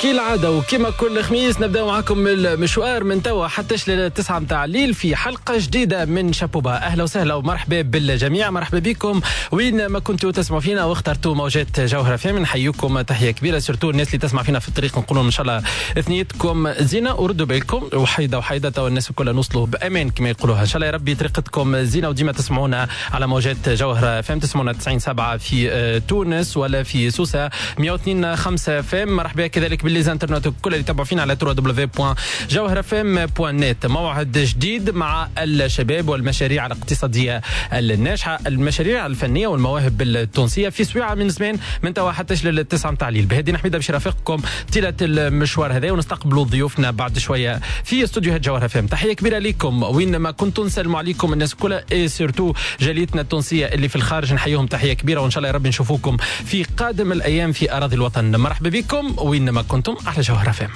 كالعادة وكما كل خميس نبدأ معكم المشوار من توا حتى للتسعة متاع الليل في حلقة جديدة من شابوبا. أهلا وسهلا ومرحبا بالجميع، مرحبا بكم وين ما كنتوا تسمعوا فينا واخترتوا موجات جوهرة فيم. نحييكم تحية كبيرة، سورتو الناس اللي تسمع فينا في الطريق نقولوا إن شاء الله ثنيتكم زينة وردوا بالكم وحيدة وحيدة والناس الكل نوصلوا بأمان كما يقولوها. إن شاء الله يا ربي طريقتكم زينة وديما تسمعونا على موجات جوهرة فيم. تسمعونا 90.7 في تونس ولا في سوسة 102.5 فيم. مرحبا كذلك بالليزانترنت الكل اللي تابعوا فينا على www.jawharafm.net. موعد جديد مع الشباب والمشاريع الاقتصادية الناجحة، المشاريع الفنية والمواهب التونسية في سويعة من زمان من توا حتى للتسعة متاع الليل. بهدي نحمد باش رافقكم طيلة المشوار هذا ونستقبلوا ضيوفنا بعد شوية في استوديوهات جوهر فم. تحية كبيرة لكم وين ما كنتم، نسلموا عليكم الناس كلها اي سيرتو جاليتنا التونسية اللي في الخارج نحييهم تحية كبيرة وان شاء الله يا رب نشوفوكم في قادم الايام في اراضي الوطن. مرحبا بكم وين ما كنتم على جوهر فم.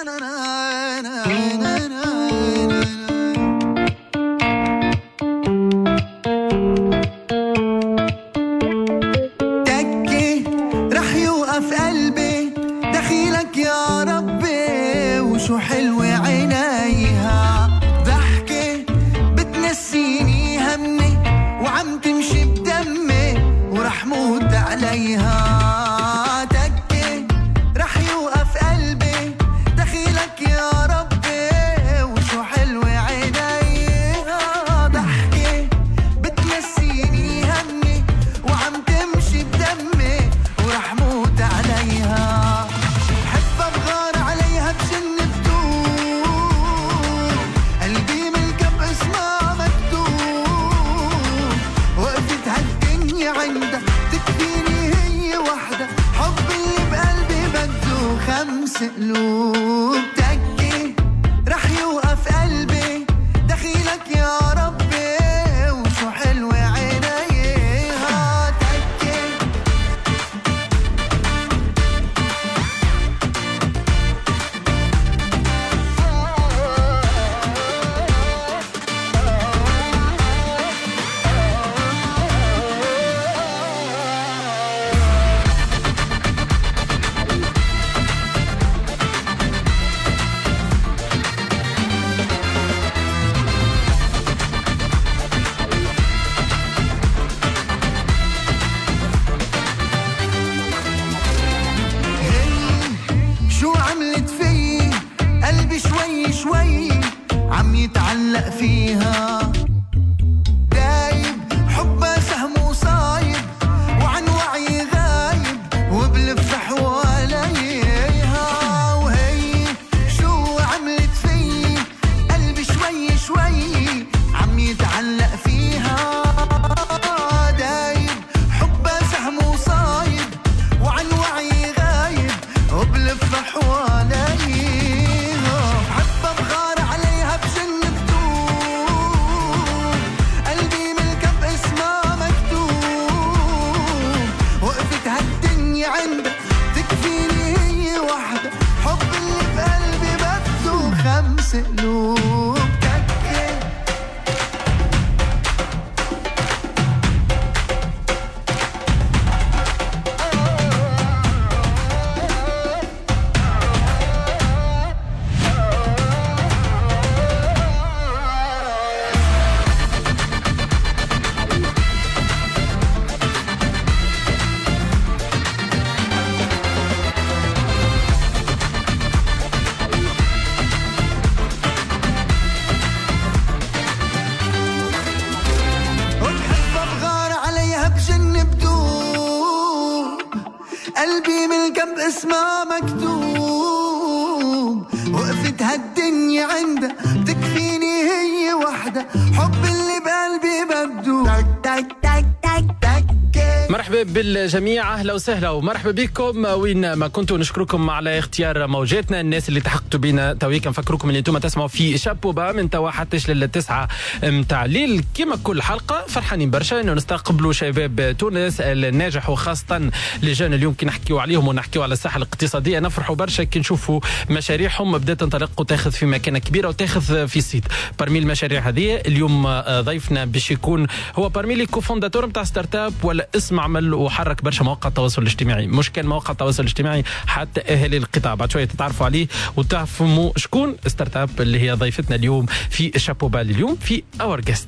تكي رح يوقف قلبي دخيلك يا ربي وشو حلوة عينيها، ضحكي بتنسيني همي وعم تمشي بدمي ورح موت عليها. قلوب تكي رح يوقف قلبي دخيلك يا ربي وشو حلوة عينيها. تكي يتعلق فيها، دايب حبها سهم وصايب وعن وعي غايب وبلف حواليها. وهي شو عملت في قلبي شوي شوي عم يتعلق فيها، دايب حبها سهم وصايب وعن وعي غايب وبلف حواليها. قلوب تكي قلبي من القلب اسمها مكتوب، وقفت هالدنيا عندها تكفيني هي وحدة، حب اللي بقلبي بدو تك تك تك تك. مرحبا بالجميع، اهلا وسهلا ومرحبا بكم وين ما كنتوا. نشكركم على اختيار موجاتنا، الناس اللي تحققتوا بينا تويك. نفكركم اللي انتم تسمعوا في شابوبا من توا حتى للتسعة متاع الليل. كما كل حلقه فرحانين برشا انه نستقبلوا شباب تونس الناجح وخاصه لجان اليوم كي نحكيوا عليهم ونحكيوا على الساحه الاقتصاديه. نفرحوا برشا كي نشوفوا مشاريعهم بدات تنطلق وتاخذ في مكانه كبيره وتاخذ في صيت. برمي المشاريع هذه اليوم ضيفنا باش يكون هو برمي لي كوفونداتور نتاع ستارت اب ولا اسم عمل استقل وحرك برشا مواقع التواصل الاجتماعي. مش كان مواقع التواصل الاجتماعي، حتى اهالي القطاع. بعد شويه تتعرفوا عليه وتفهموا شكون ستارت اب اللي هي ضيفتنا اليوم في شابو بالي اليوم في اور جيست.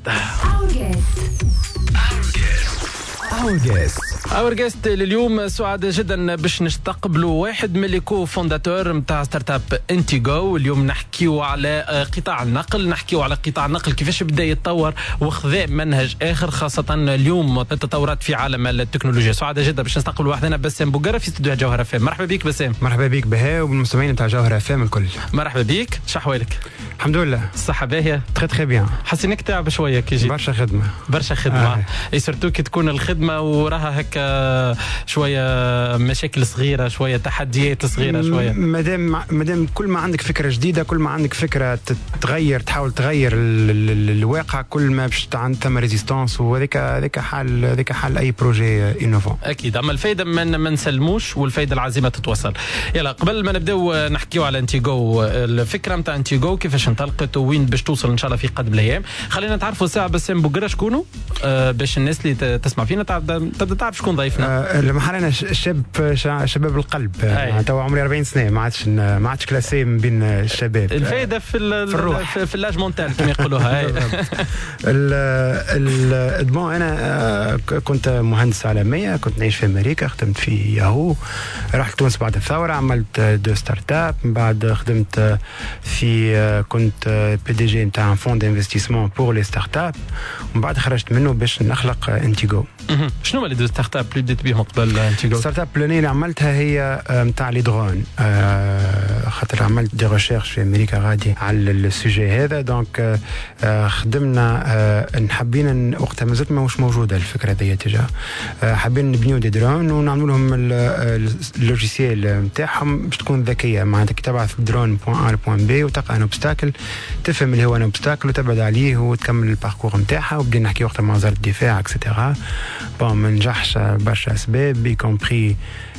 اور جيست لليوم سعداء جدا باش نستقبلوا واحد من الكو فونداتور نتاع ستارت اب انتيغو. اليوم نحكيو على قطاع النقل، نحكيو على قطاع النقل كيفاش بدا يتطور وخذا منهج اخر، خاصه اليوم التطورات في عالم التكنولوجيا. سعداء جدا باش نستقبل واحدنا بسام بوغرة في استوديو جوهر اف ام. مرحبا بك بسام. مرحبا بك بها وبالمستمعين نتاع جوهر اف ام الكل. مرحبا بك، شحوالك؟ الحمد لله الصحه باهيه؟ تري بيان. حسينك تعب شويه كي جيت؟ برشا خدمه اي سورتو كي تكون الخدمه وراها هكا شويه مشاكل صغيره، شويه تحديات صغيره، شويه مادام كل ما عندك فكره جديده، كل ما عندك فكره تغير، تحاول تغير الواقع، كل ما باش ثم ريزيستانس، وهذاك حال اي بروجي انوفون. اكيد. اما الفايده ما نسلموش، والفايده العزيمه تتوصل. يلا قبل ما نبداو نحكيو على انتيغو، الفكره نتاع انتيغو كيفاش انطلقت وين باش توصل ان شاء الله في قادم الايام. خلينا نتعرفوا ساعه بسام بوغرة شكونوا باش الناس اللي تسمع فينا تبدا تعرف شكون ضيفنا. المحل انا شباب القلب. تو عمري 40 سنه، ما عادش كلاسي من بين الشباب. الفايده في الروح، في اللاج مونتال كما يقولوها. بون انا كنت مهندس عالميه، كنت نعيش في امريكا، خدمت في ياهو، رحت تونس بعد الثوره، عملت 2 ستارت اب، من بعد خدمت في كنت بي دي جي نتاع فون دانفستيسمون بور لي ستارت اب، ومن بعد خرجت منه باش نخلق انتيغو. شنو هما لي 2 ستارت اب اللي بديت بهم قبل انتيغو؟ الستارت اب الاولانيه اللي عملتها هي نتاع لي درون، خاطر عملت دي ريشيرش في امريكا غادي على السوجي هذا. دونك خدمنا حابين وقتها مازالت ماهوش موجوده الفكره هذه تجاه، حابين نبنيو دي درون ونعملوا لهم اللوجيسيال نتاعهم باش تكون ذكيه، معناتها كي تبعث درون بوان ا لبوان بي وتلقى ان اوبستاكل، تفهم اللي هو ان اوبستاكل وتبعد عليه وتكمل الباركور نتاعها. وبدينا نحكي وقتها مع وزاره الدفاع اكسيتيرا. بون ما نجحش برشا اسباب، بي كومبري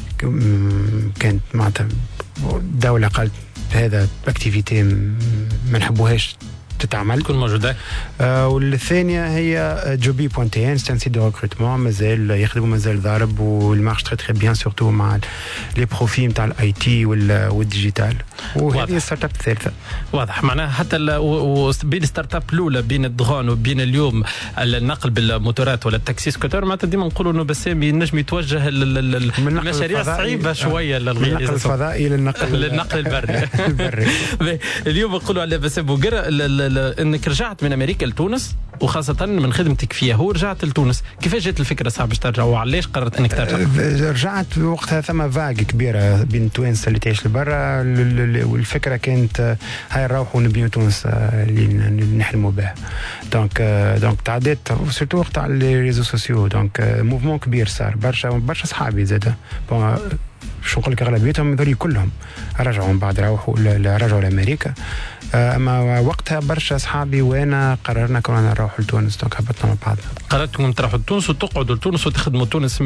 كانت معناتها الدوله قالت هذا اكتيفيتي ما نحبوهاش تتعمل تكون موجوده. والثانيه هي جوبي بوانتين، سي ان سيت دو ريكروتمون مازال يخدموا، مازال ضارب، والمارش تري بيان سورتو مع لي بروفي نتاع الاي تي والديجيتال. وهذه الستارت اب الثالثه. واضح. معناها حتى بين الستارت اب الاولى، بين الدرون وبين اليوم النقل بالموتورات ولا التاكسي سكوتر، معناتها ديما نقولوا انه بسام ينجم يتوجه للمشاريع الصعيبه شويه للنقل الفضائي للنقل البري. اليوم نقولوا على بسام بوغرة انك رجعت من امريكا لتونس، وخاصه من خدمتك في ياهو رجعت لتونس. كيفاش جات الفكره صعب باش ترجع، وعلاش قررت انك ترجع؟ رجعت وقتها ثم فاق كبيره بين توانس اللي تعيش لبرا، والفكره كانت هاي نروحوا نبنيو تونس اللي نحلموا بها. دونك تعديت سورتو وقت على لي ريزو سوسيو، دونك موفمون كبير صار، برشا صحابي زاده. شو نقول لك، اغلبيتهم ذولي كلهم رجعوا من بعد، رجعوا لامريكا. اما وقتها برشا اصحابي وانا قررنا كنا نروح لتونس، دونك هبطنا مع بعض. قررتوا تروحوا لتونس وتقعدوا لتونس وتخدموا تونس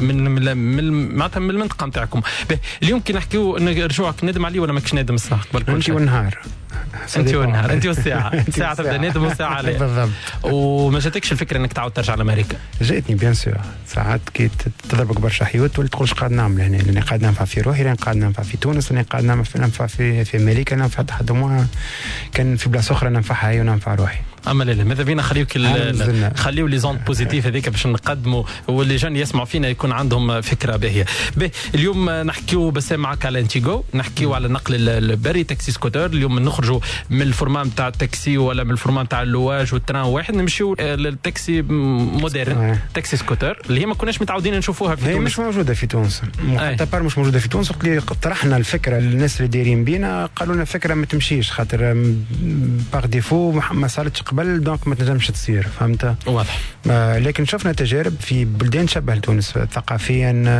من معناتها من المنطقه نتاعكم. اليوم كي نحكيو رجوعك، ندم عليه ولا ماكش نادم الصراحه؟ انت والنهار انت والساعه ساعه تبدا نادم وساعه عليه. بالضبط. وما جاتكش الفكره انك تعاود ترجع لامريكا؟ جاتني بيان سور، ساعات كي تضربك برشا حيوت ولا تقولش قاعد نعمل هنا، لاني قاعد ننفع في روحي، لاني قاعد ننفع في تونس، لاني قاعد ننفع في امريكا، ننفع حد ما كان في بلاصه اخرى ننفعها هي وننفع روحي. اما لا ماذا بينا خليو لي زون بوزيتيف هذيك باش نقدموا، واللي جان يسمعوا فينا يكون عندهم فكره باهيه. اليوم نحكيو بس معك على انتيغو، نحكيو على النقل البري، تاكسي سكوتر. اليوم نخرجوا من الفورمان تاع التاكسي ولا من الفورمان تاع اللواج والتران واحد، نمشيو للتاكسي مودرن، تاكسي سكوتر اللي هي ما كوناش متعودين نشوفوها في تونس. هي مش موجوده في تونس، حتى مش موجوده في تونس. وقت اللي طرحنا الفكره للناس اللي دايرين بينا قالوا لنا الفكره ما تمشيش، خاطر باغ ديفو ما صارتش قبل، دونك ما تنجمش تصير، فهمت؟ واضح. لكن شفنا تجارب في بلدان شبه تونس، ثقافيا،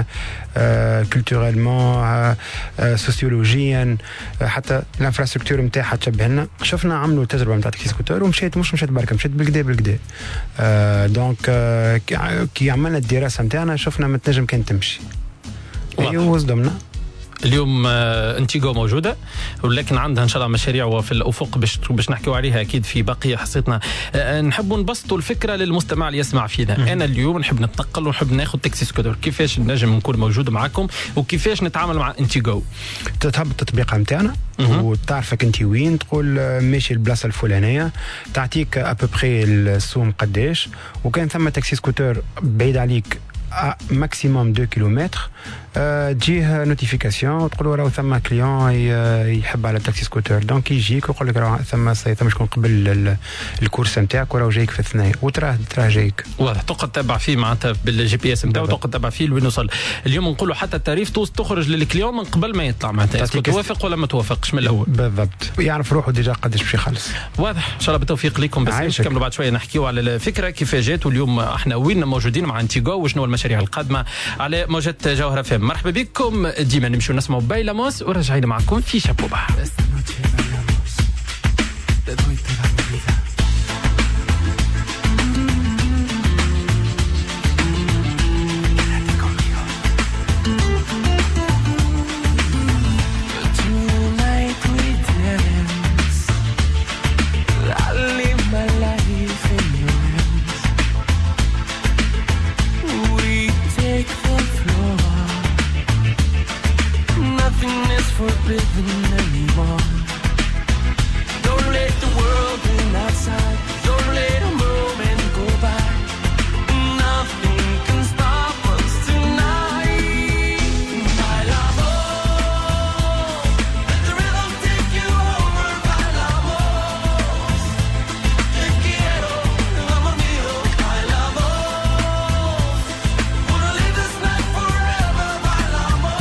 كولتورالمون، سوسيولوجيا، حتى الانفراستركتور نتاعها تشبهنا. شفنا عملوا تجربه نتاع تاكسي سكوتر ومشيت، مش مشيت بركه، مشيت بالكدا. دونك كي عملنا الدراسه نتاعنا شفنا ما تنجم كان تمشي. ايوه وصدمنا اليوم انتيغو موجوده، ولكن عندها ان شاء الله مشاريع وفي الافق باش نحكيو عليها اكيد في باقي حصتنا. نحبوا نبسطوا الفكره للمستمع اللي يسمع فينا. انا اليوم نحب نتنقل ونحب ناخذ تاكسي سكوتر، كيفاش نجم نكون موجود معكم وكيفاش نتعامل مع انتيغو؟ تهبط التطبيق نتاعنا وتعرفك انت وين، تقول ماشي البلاصه الفلانيه، تعطيك ابوبري السوم قداش، وكان ثم تاكسي سكوتر بعيد عليك ماكسيموم 2 كيلومتر، تجيه نوتيفيكاسيون تقول راه ثم كليون يحب على التاكسي سكوتر، دونك يجيك ويقول لك راه ثم شكون قبل الكورس نتاعك وراه جايك في الثنايا وتراه جايك واضح، تقعد تتبع فيه معناتها بالجي بي اس نتاعو، تقعد تتبع فيه لوين يوصل. اليوم نقولوا حتى التاريف تخرج للكليون من قبل ما يطلع، معناتها توافق ولا ما توافقش من الاول بالضبط، يعرف روحه ديجا قداش باش يخلص. واضح، ان شاء الله بالتوفيق لكم. بس نكملوا بعد شويه نحكيوا على الفكره كيف جات، واليوم احنا وين موجودين مع انتيغو وشنو المشاريع القادمه على موجة جوهرة فم. مرحبا بكم، ديما نمشوا نسمعوا بايلاموس ورجعين معكم في شابوبا. Forbidden anymore. Don't let the world win outside. Don't let a moment go by. Nothing can stop us tonight. Bailamos, let the rhythm take you over. Bailamos, te quiero, amor mío. Bailamos, wanna live this night forever. Bailamos.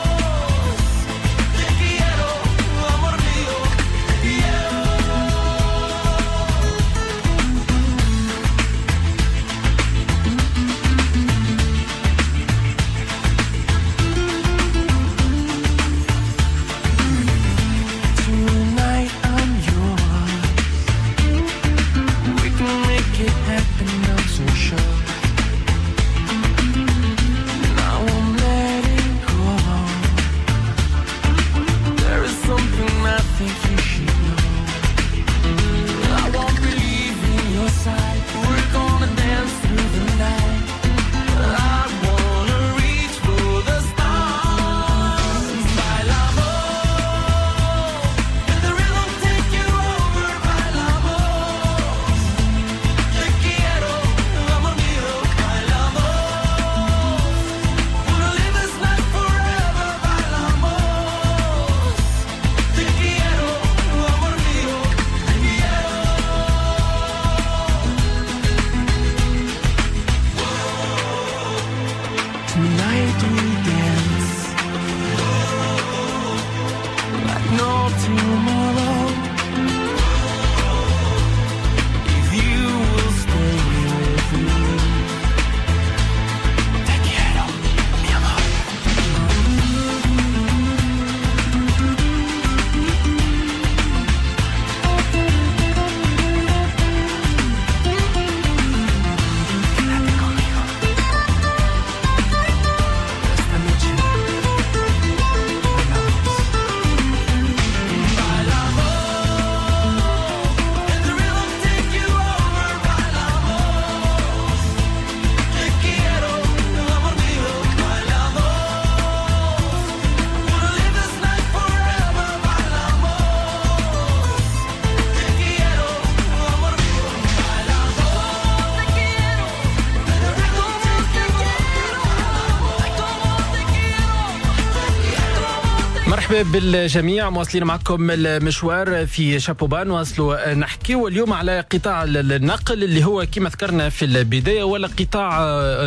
مرحبا بالجميع، مواصلين معكم المشوار في شابوبا. نواصلوا نحكي واليوم على قطاع النقل اللي هو كما ذكرنا في البداية ولا قطاع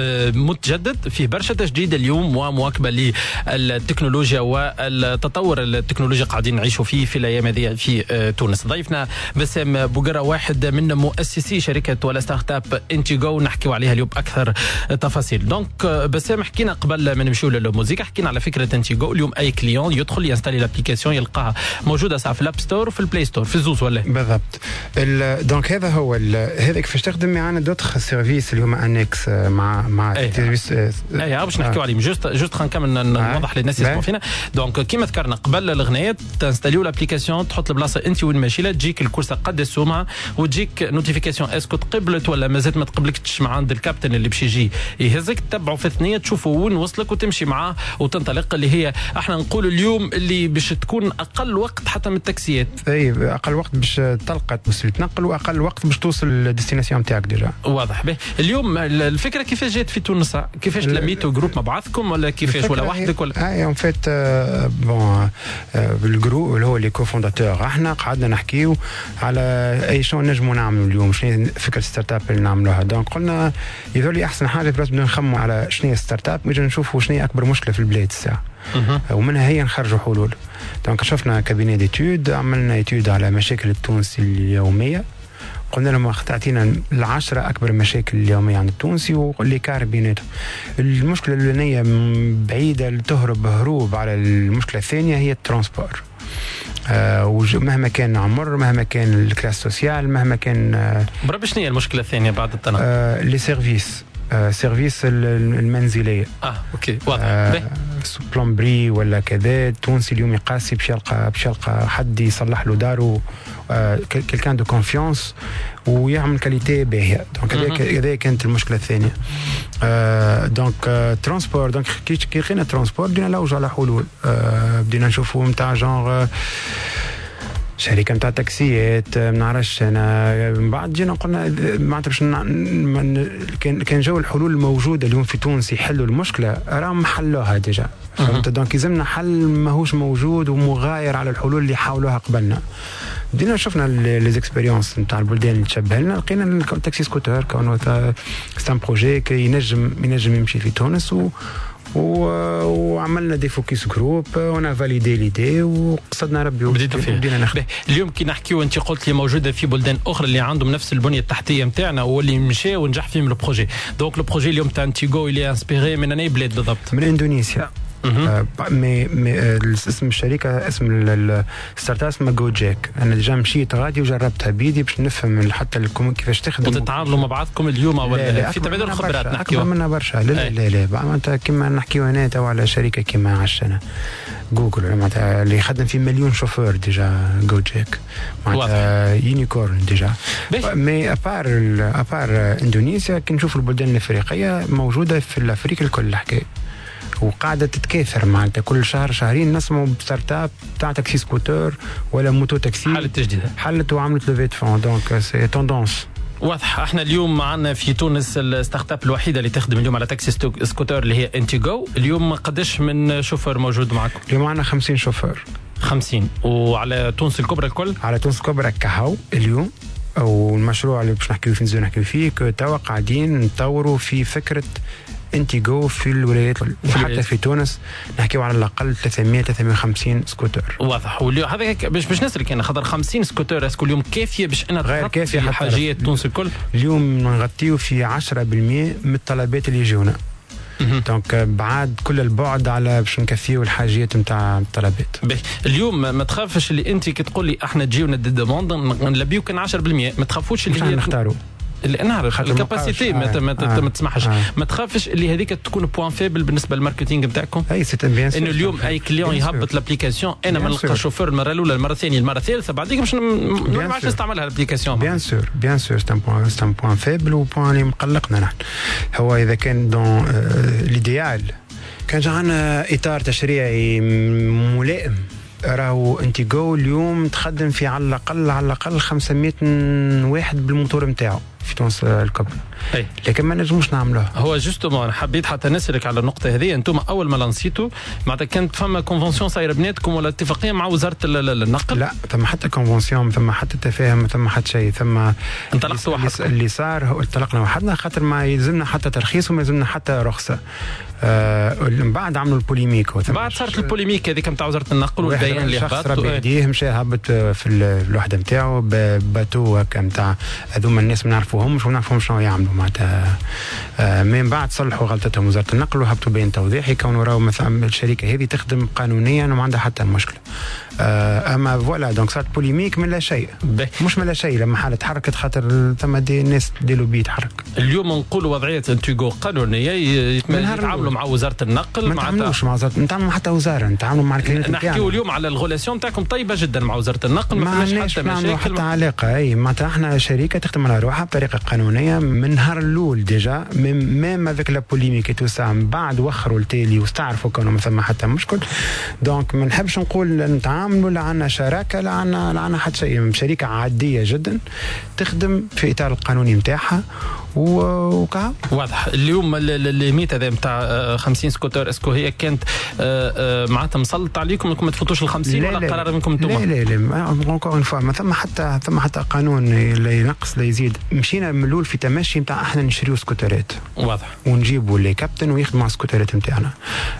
متجدد فيه برشا تجديد اليوم ومواكبة للتكنولوجيا والتطور التكنولوجي قاعدين نعيشوا فيه في الأيام هذه في تونس. ضيفنا بسام بوقرة، واحد من مؤسسي شركة ولا ستارت اب انتيغو، نحكيوا عليها اليوم أكثر تفاصيل. دونك بسام، حكينا قبل ما نمشيو للموسيقى، حكينا على فكرة انتيغو. اليوم أي كليون يدخل ينستالي لابليكاسيون يلقاها موجوده ساعه في الاب ستور وفي البلاي ستور في الزوز ولا بالضبط. دونك هذا هو هذا كيفاش تخدم معنا دوتخ سيرفيس اللي هما انكس مع سيرفيس. اي باش نحكيو عليهم جوست خنكمل نوضح للناس يسمعوا فينا. دونك كيما ذكرنا قبل الغنايه تنستاليو لابليكاسيون تحط البلاصه انت وين ماشي لا تجيك الكورسه قد السومها وتجيك نوتيفيكاسيون اسكو تقبلت ولا مازالت ما تقبلكش مع عند الكابتن اللي باش يجي يهزك تتبعوا في الثنيه تشوفوا وين وصلك وتمشي معاه وتنطلق اللي هي احنا نقول اليوم اللي باش تكون اقل وقت حتى من التاكسيات. اي اقل وقت باش تلقى وسيله نقل واقل وقت باش توصل للديستيناسيون نتاعك ديجا. واضح به. اليوم الفكره كيفاش جات في تونس؟ كيفاش تلميتوا جروب مع بعضكم ولا كيفاش ولا وحدك ولا؟ اي اون فيت بون بالجروب اللي هو لي كوفونداتور احنا قعدنا نحكيو على اي شنو نجموا نعملوا اليوم، شنو فكره ستارت اب اللي نعملوها. دونك قلنا يذولي احسن حاجه بس بدنا نخموا على شنو هي ستارت اب ونجي نشوفوا شنو هي اكبر مشكله في البلاد الساعه ومنها هي نخرجوا حلول. دونك شفنا كابيني ديتود عملنا ايتود على مشاكل التونسي اليوميه، قلنا لهم تعطينا 10 اكبر مشاكل اليوميه عند التونسي واللي كار بيناتهم. المشكله الاولانيه بعيده تهرب هروب على المشكله الثانيه هي الترانسبور. مهما كان عمر مهما كان الكلاس سوسيال مهما كان برا. شنو هي المشكله الثانيه بعد التنقل؟ لي سيرفيس المنزليه. اوكي واضح. بلومبري ولا كذا التونسي اليوم يقاسي باش يلقى حد يصلح له داره، كلكان دو كونفيونس ويعمل كاليتي باهيه. دونك هذه كانت المشكله الثانيه. دونك ترانسبور. دونك كي لقينا ترانسبور بدينا نلوجوا على حلول. بدينا نشوفوا نتاع جونغ شركه نتاع تاكسيات ما نعرفش انا. من بعد جينا قلنا معناتها باش كان جو الحلول الموجوده اليوم في تونس يحلوا المشكله راهم حلوها ديجا. فهمت؟ دونك يلزمنا حل ماهوش موجود ومغاير على الحلول اللي حاولوها قبلنا. بدينا شفنا لي زيكسبيريونس نتاع البلدان اللي تشبه لنا، لقينا التاكسي سكوتر كونه سان بروجي كي ينجم يمشي في تونس وعملنا دي فوكس جروب وانا فاليدي ليدي وقصدنا ربي وبدينا نخدم. اليوم كي نحكيو انت قلت لي موجوده في بلدان اخرى اللي عندهم نفس البنيه التحتيه نتاعنا واللي مشى ونجح فيهم البروجي. دونك البروجي اليوم تاع انتيغو اللي انسبيري من اي بلاد بالضبط؟ من اندونيسيا. اسم الشركه اسم الستارت اب اسمها جو جاك. انا ديجا مشيت غادي وجربتها بيدي باش نفهم حتى كيفاش تخدم. وتتعاملوا مع بعضكم اليوم ولا في تبادل خبرات نحكيو منا برشا؟ لا معناتها كيما نحكيو انا تو على شركه كيما عشنا جوجل معناتها اللي يخدم في مليون شوفور ديجا جو جاك معناتها يونيكورن ديجا. مي ابار اندونيسيا كي نشوف البلدان الافريقيه موجوده في الافريقيا الكل الحكايه وقاعده تتكاثر معناتها كل شهر شهرين نسمعوا بستارت اب تاع تاكسي سكوتر ولا موتو تاكسي حلت تجديد حلت وعملت لوفي فون. دونك سي توندونس واضح. احنا اليوم معنا في تونس الستارت اب الوحيده اللي تخدم اليوم على تاكسي سكوتر اللي هي انتيغو. اليوم قداش من شوفر موجود معكم؟ اليوم معنا 50 شوفر. 50. وعلى تونس الكبرى الكل؟ على تونس الكبرى كهو اليوم. والمشروع اللي باش نحكيو فيه نحكيو فيه توا قاعدين نطوروا في فكره انتيغو في الولايات وحتى في تونس نحكيو على الاقل 350 سكوتر. واضح. هذا باش نسالك انا خاطر 50 سكوتر اسكو اليوم كافيه باش انا غير كافيه في حاجيات تونس الكل؟ اليوم نغطيو في 10% من الطلبات اللي يجونا. دونك بعد كل البعد على باش نكفيو الحاجيات نتاع الطلبات. اليوم ما تخافش اللي انت كي تقول لي احنا تجيونا دي دوموند نلبيو كان 10%، ما تخافوش اللي هي نختاروا اللي نعرف الكاباسيتي ما تسمحش. ما تخافش اللي هذيك تكون بوان فيبل بالنسبه للماركتينغ نتاعكم. اي سي بيان سور انه اليوم اي كليون يهبط الابليكاسيون انا ما نلقى شوفور المره الاولى المره الثانيه المره الثالثه بعديك باش ما نعرفش نستعملها الابليكاسيون. بيان سور سي ان بوان فيبل وبوان اللي مقلقنا نحن. هو اذا كان دون ليديال كان جانا اطار تشريعي ملائم راهو انتيغو اليوم تخدم في على الاقل 500 واحد بالموتور نتاعو في تونس الكبرى. لكن ما نجموش نعملوه. هو جوستومون انا حبيت حتى نسالك على النقطه هذه. انتم اول ما لانسيتوا معناتها كانت فما كونفونسيون صايره بيناتكم ولا اتفاقيه مع وزاره النقل؟ لا ثم حتى كونفونسيون ثم حتى تفاهم ثم حتى شيء ثم انطلقتوا وحدكم. اللي صار هو انطلقنا وحدنا خاطر ما يلزمنا حتى ترخيص وما يلزمنا حتى رخصه. من بعد عملوا البوليميك بعد صارت البوليميك هذيك نتاع وزاره النقل والبيان اللي هبط يديه مشى هبط في الوحده نتاعو باتو هكا نتاع هذوما الناس ما نعرفوهم نعرفهمش ونعرفهم شنو يعملوا معناتها. من بعد صلحوا غلطتهم وزارة النقل وهبطوا بين توضيح يكونوا راهو مثلا الشركة هذه تخدم قانونيا وما عندها حتى مشكلة. اما فوالا دونك صارت بوليميك من لا شيء، مش من لا شيء لما حالة تحركت خاطر ثم دي ناس ديلو بيتحرك. اليوم نقولوا وضعية انتيغو قانونية يتعاملوا مع وزارة النقل، ما نتعاملوش مع وزارة، نتعاملوا حتى وزارة، نتعاملوا مع الكلينيك. نحكيوا اليوم على الغولاسيون نتاعكم طيبة جدا مع وزارة النقل، ما فيش حتى مشاكل حتى علاقة. اي معناتها احنا شركة تخدم على روحها بطريقة قانونية من نهار الأول ديجا، ميم افيك لا بوليميك تو سا من بعد وخروا التالي واستعرفوا كانوا ما ثم حتى مشكل. دونك ما نحبش نقول نتعاملوا لا عندنا شراكة لا عندنا حتى شيء، شركة عادية جدا تخدم في إطار القانوني نتاعها وكا واضح. اليوم الليميت هذا نتاع 50 سكوتر اسكو هي كانت معناتها مسلط عليكم انكم ما تفوتوش ال 50 ولا قرار منكم انتم؟ لا اونكور اون فوا ما ثم حتى قانون لا ينقص لا يزيد. مشينا من الاول في تمشي نتاع احنا نشريو سكوترات واضح ونجيبوا لي كابتن ويخدموا على السكوترات نتاعنا.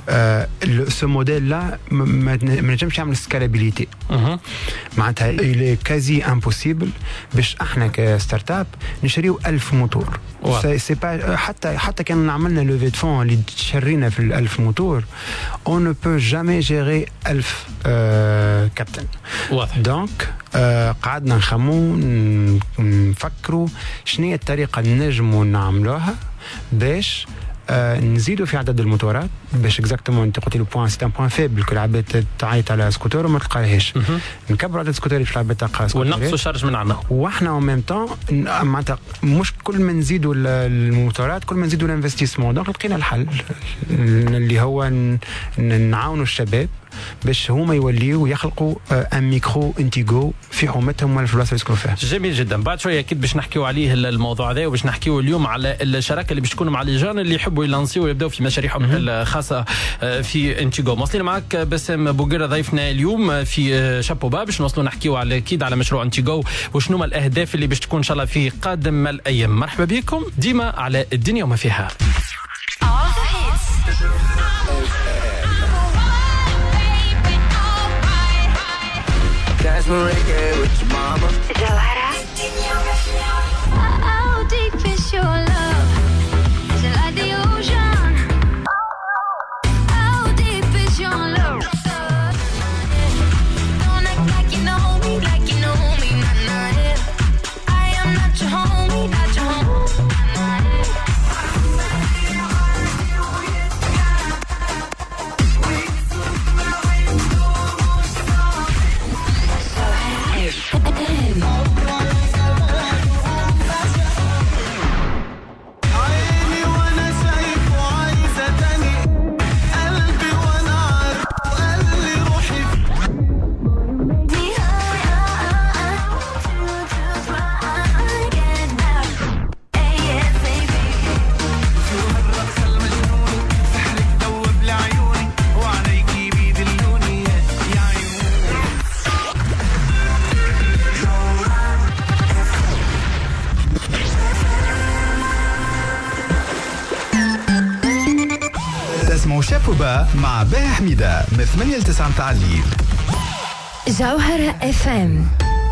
سو موديل لا ما نجمش يعمل سكالابيليتي معناتها إلي كازي امبوسيبل باش احنا كستارت اب نشريو 1000 موتور. سي با حتى كان عملنا لوفي دو فون اللي تشرينا في 1000 موتور اون نو بو جامي جيري 1000 كابتن. دونك قعدنا نخمو نفكروا شنو هي الطريقه نجموا نعملوها باش نزيدوا في عدد الموتورات باش اكزاكتومون انت قلت له بوين سي ان بوين فيبل كل العباد تعيط على سكوتور وما تلقاهاش. نكبروا عدد السكوترات باش العباد تلقى سكوترات ونقصوا شارج من عندنا، واحنا او ميم طون معناتها مش كل ما نزيدوا الموتورات كل ما نزيدوا الانفستيسمون. دونك لقينا الحل اللي هو نعاونوا الشباب باش هما يوليوا يخلقوا ان ميكرو انتيغو في حومتهم ولا في البلاصه اللي يسكنوا فيها. جميل جدا. بعد شويه اكيد باش نحكيوا عليه الموضوع هذا وباش نحكيوا اليوم على الشراكه اللي باش تكون مع اللجان اللي يحبوا يلانسيوا ويبداوا في مشاريعهم الخاصه في انتيغو. واصلين معك باسم بوقيرة ضيفنا اليوم في شابوبا باش نوصلوا نحكيوا على اكيد على مشروع انتيغو وشنو ما الاهداف اللي باش تكون ان شاء الله في قادم الايام. مرحبا بكم ديما على الدنيا وما فيها. That's Marika with your mama. Jawhara. How deep is your love? Is it like the ocean? How deep is your love? Don't act like you know me, like you know me, nah, nah, yeah. I am not your homie, not your homie, nah, nah, yeah. عيني وانا شايف وعايزة تاني قلبي وانا عارف وقال لي روحي سحرك دوب لعيوني وعليكي بيدلوني يا عيوني. تسمعوا شابوبا مع باهي حميدة من 8 ل 9 متاع الليل. جوهرة اف ام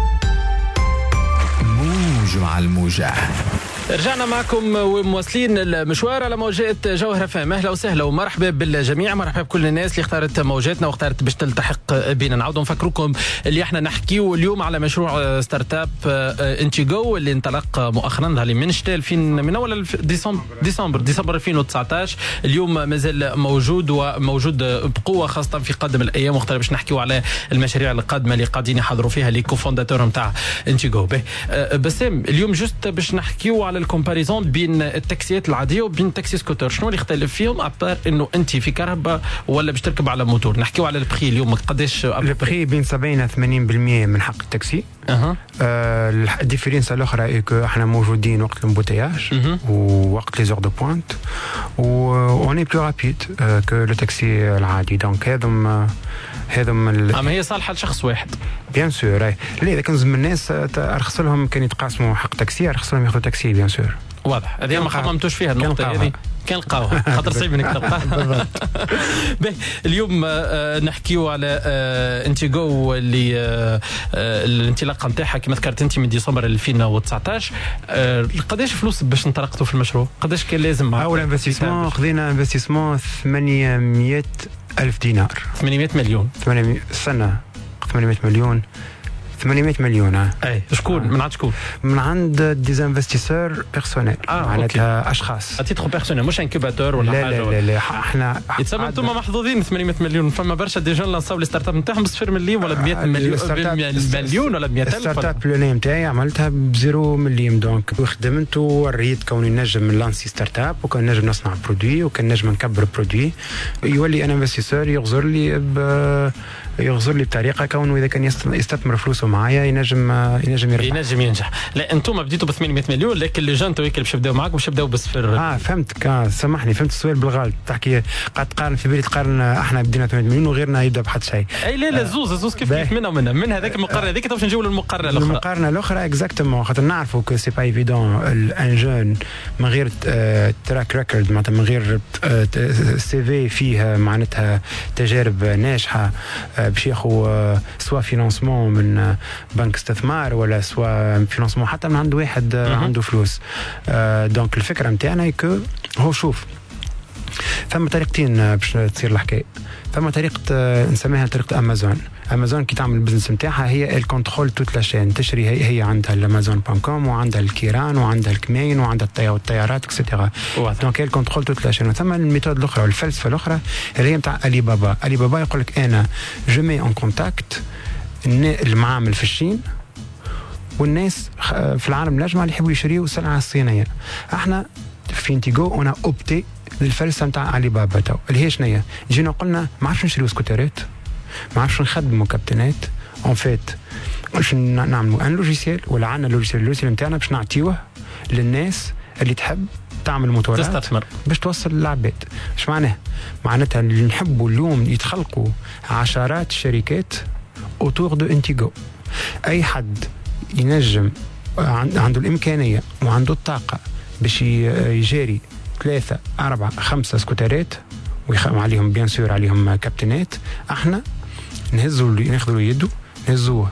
موج مع الموجة. رجعنا معكم ومواصلين المشوار على موجات جوهرة فام. اهلا وسهلا ومرحبا بالجميع، مرحبا بكل الناس اللي اختارت موجاتنا واختارت باش تلتحق بنا. نعاودوا نفكركم اللي احنا نحكيو اليوم على مشروع ستارت اب انتيغو اللي انطلق مؤخرا من شتاء من اول ديسمبر 2019. اليوم مازال موجود بقوه خاصه في قادم الايام واختار باش نحكيو على المشاريع القادمه اللي قاعدين يحضروا فيها لي كوفونداتور نتاع انتيغو. بسام اليوم جست باش نحكيو على الكومباريزون بين التاكسيات العاديه وبين تاكسي سكوتر، شنو اللي يختلف فيهم ابار انه انت في كهرباء ولا باش تركب على موتور؟ نحكيو على البري اليوم قداش البري بين 70 ل 80% من حق التاكسي. الديفيرنس الاخرى اكو احنا موجودين وقت الامبوتياج ووقت لي زور دو بوينت اوني بلو رابيد كو لو تاكسي العادي. دونك هذم اما هي صالحه لشخص واحد بيان سور. لا اذا كان زعما الناس ارخص لهم كان يتقاسموا حق تاكسي ارخص لهم ياخذوا تاكسي بيان سور. واضح. هذه ما خممتوش فيها النقطه هذه كان لقاوها خاطر صعيب انك تلقاها. باهي اليوم نحكيو على انتيغو اللي الانطلاقه نتاعها كما ذكرت انت من ديسمبر 2019. قداش فلوس باش نطلقتوا في المشروع؟ قداش كان لازم؟ اول انفستيسمون خذينا انفستيسمون 800 ألف دينار. 800 مليون 800 سنة 800 مليون 800 مليون. اي شكون من عند شكون؟ من عند ديزانفستيسور بيرسونيل معناتها اشخاص اتيترو بيرسونيل مش انكوباتور ولا لا حاجه. لا لا احنا يتسمى انتم محظوظين 800 مليون. فما برشا ديجا لانساو لي ستارت اب نتاعهم بصفر مليون ولا 100 مليون ولا 100 الف. الستارت اب الاولاني نتاعي عملتها بزيرو مليون دونك وخدمت وريت كوني نجم نلانسي ستارت اب وكان نجم نصنع برودوي وكان نجم نكبر برودوي. يولي انا انفستيسور يغزر لي بطريقه كونه اذا كان يستثمر فلوسه معايا ينجم ينجح. لا انتم بديتوا ب 800 مليون لكن لي جون تويك اللي باش يبداو معاك باش يبداو بالصفر. فهمتك. سامحني فهمت السؤال بالغلط. تحكي قاعد تقارن في بالي تقارن احنا بدينا 800 مليون وغيرنا يبدا بحد شيء. اي لا زوز كيف من هذاك المقارنه هذيك باش نجيو للمقارنه الاخرى اكزاكتومون خاطر نعرفوا كو سي با ايفيدون ان جون من غير تراك ريكورد معناتها من غير سي في فيه معناتها تجارب ناجحه باش ياخذ سوا فينانسمون من بنك استثمار ولا سوا فينانسمون حتى من عند واحد عنده فلوس. دونك الفكره نتاعنا كو هو شوف ثم طريقتين باش تصير الحكايه. ثم طريقه نسميها طريقه امازون كي تعمل البزنس نتاعها هي الكونترول توت لا شين. تشري هي عندها الامازون.com وعندها الكيران وعندها الكمين وعندها الطيارات اكسترا. دونك هي الكونترول توت لا شين. ثم الميثود الاخرى والفلسفه الاخرى اللي هي نتاع علي بابا يقول لك انا جو مي اون كونتاكت المعامل في الصين والناس في العالم الاجمع اللي يحبوا يشريوا السلعه الصينيه. احنا في انتيغو انا اوبتي للفلسفه نتاع علي بابا تو اللي هي شنيا جينا قلنا ما عرفش نشريوا سكوترات ما عرفش نخدموا كابتنات اون فيت باش نعملوا ان لوجيسيال ولا عندنا اللوجيسيال نتاعنا باش نعطيوه للناس اللي تحب تعمل موتورات تستثمر باش توصل للعباد. ايش معناتها اللي نحبوا اليوم يتخلقوا عشرات الشركات اوتور دو انتيغو. اي حد ينجم عنده الامكانيه وعنده الطاقه باش يجاري 3 4 5 سكوترات وعليهم بيان سور عليهم كابتنات. احنا ناخذوا يده نهزوه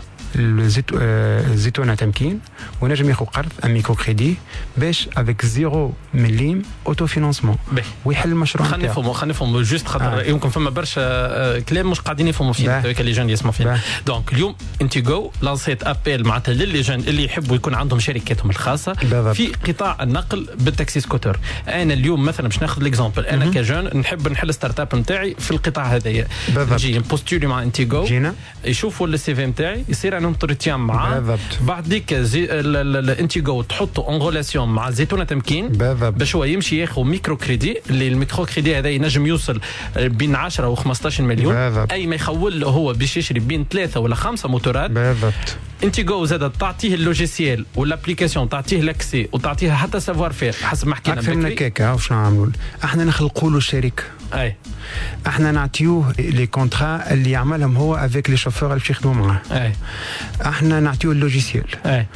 الزيتونه تمكين ونجم ياخذ قرض ميكرو كريدي باش افيك 0 مليم اوتو فينانسمون ويحل المشروع نتاعو. خلينا نفهموا جوست خاطر يمكن فما برشا كلام مش قاعدين يفهموا فيه اللي جون يسمعوا فيه. دونك اليوم انتيغو لانسيت ابيل معناتها للي جون اللي يحبوا يكون عندهم شركاتهم الخاصه في قطاع النقل بالتاكسي سكوتر. انا اليوم مثلا باش ناخذ ليكزامبل انا كجون نحب نحل ستارت اب نتاعي في القطاع هذايا نجي نبوستولي مع انتيغو يشوفوا السي في نتاعي يصير عندهم تورتيان معاه بعد ديك الانتيغو تحطوا اون ريلاسيون مع زيتونه تمكين باش هو يمشي ياخذ ميكرو كريدي اللي الميكرو كريدي هذا ينجم يوصل بين 10 و 15 مليون. اي ما يخول له هو باش يشري بين 3 ولا 5 موتورات. انتيغو زاد تعطيه اللوجيسيال والابليكاسيون تعطيه لاكسي وتعطيه حتى سافوار فير حسب ما حكينا اكثر من هكاك. واش نعملوا احنا نخلقوا له الشركه. احنا نعطيوه لي كونترا اللي يعملهم هو افيك لي شوفور اللي يخدموا معاه. احنا نعطيوه اللوجيسيال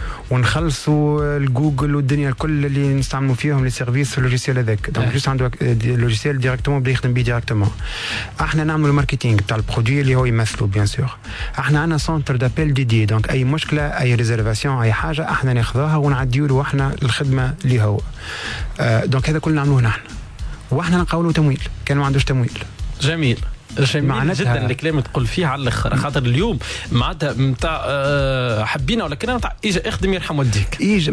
ونخلصوا الجوجل والدنيا الكل اللي نستعملوا فيهم لي سيرفيس في اللوجيسيال هذاك. دونك جوست عنده اللوجيسيال ديريكتومون بده يخدم بيه ديريكتومون. احنا نعملوا الماركتينغ تاع البرودوي اللي هو يمثلوا بيان سور. احنا عندنا سنتر دابيل ديدي دونك اي مشكله اي ريزيرفاسيون اي حاجه احنا ناخذوها ونعديو له احنا الخدمه اللي هو. دونك هذا كله نعملوه نحن واحنا نقاولوا تمويل كان ما عندوش تمويل. جميل جدا الكلام تقول فيه على الاخر خاطر اليوم معناتها نتاع حبينا ولا كنا نتاع اجا اخدم يرحم والديك اجا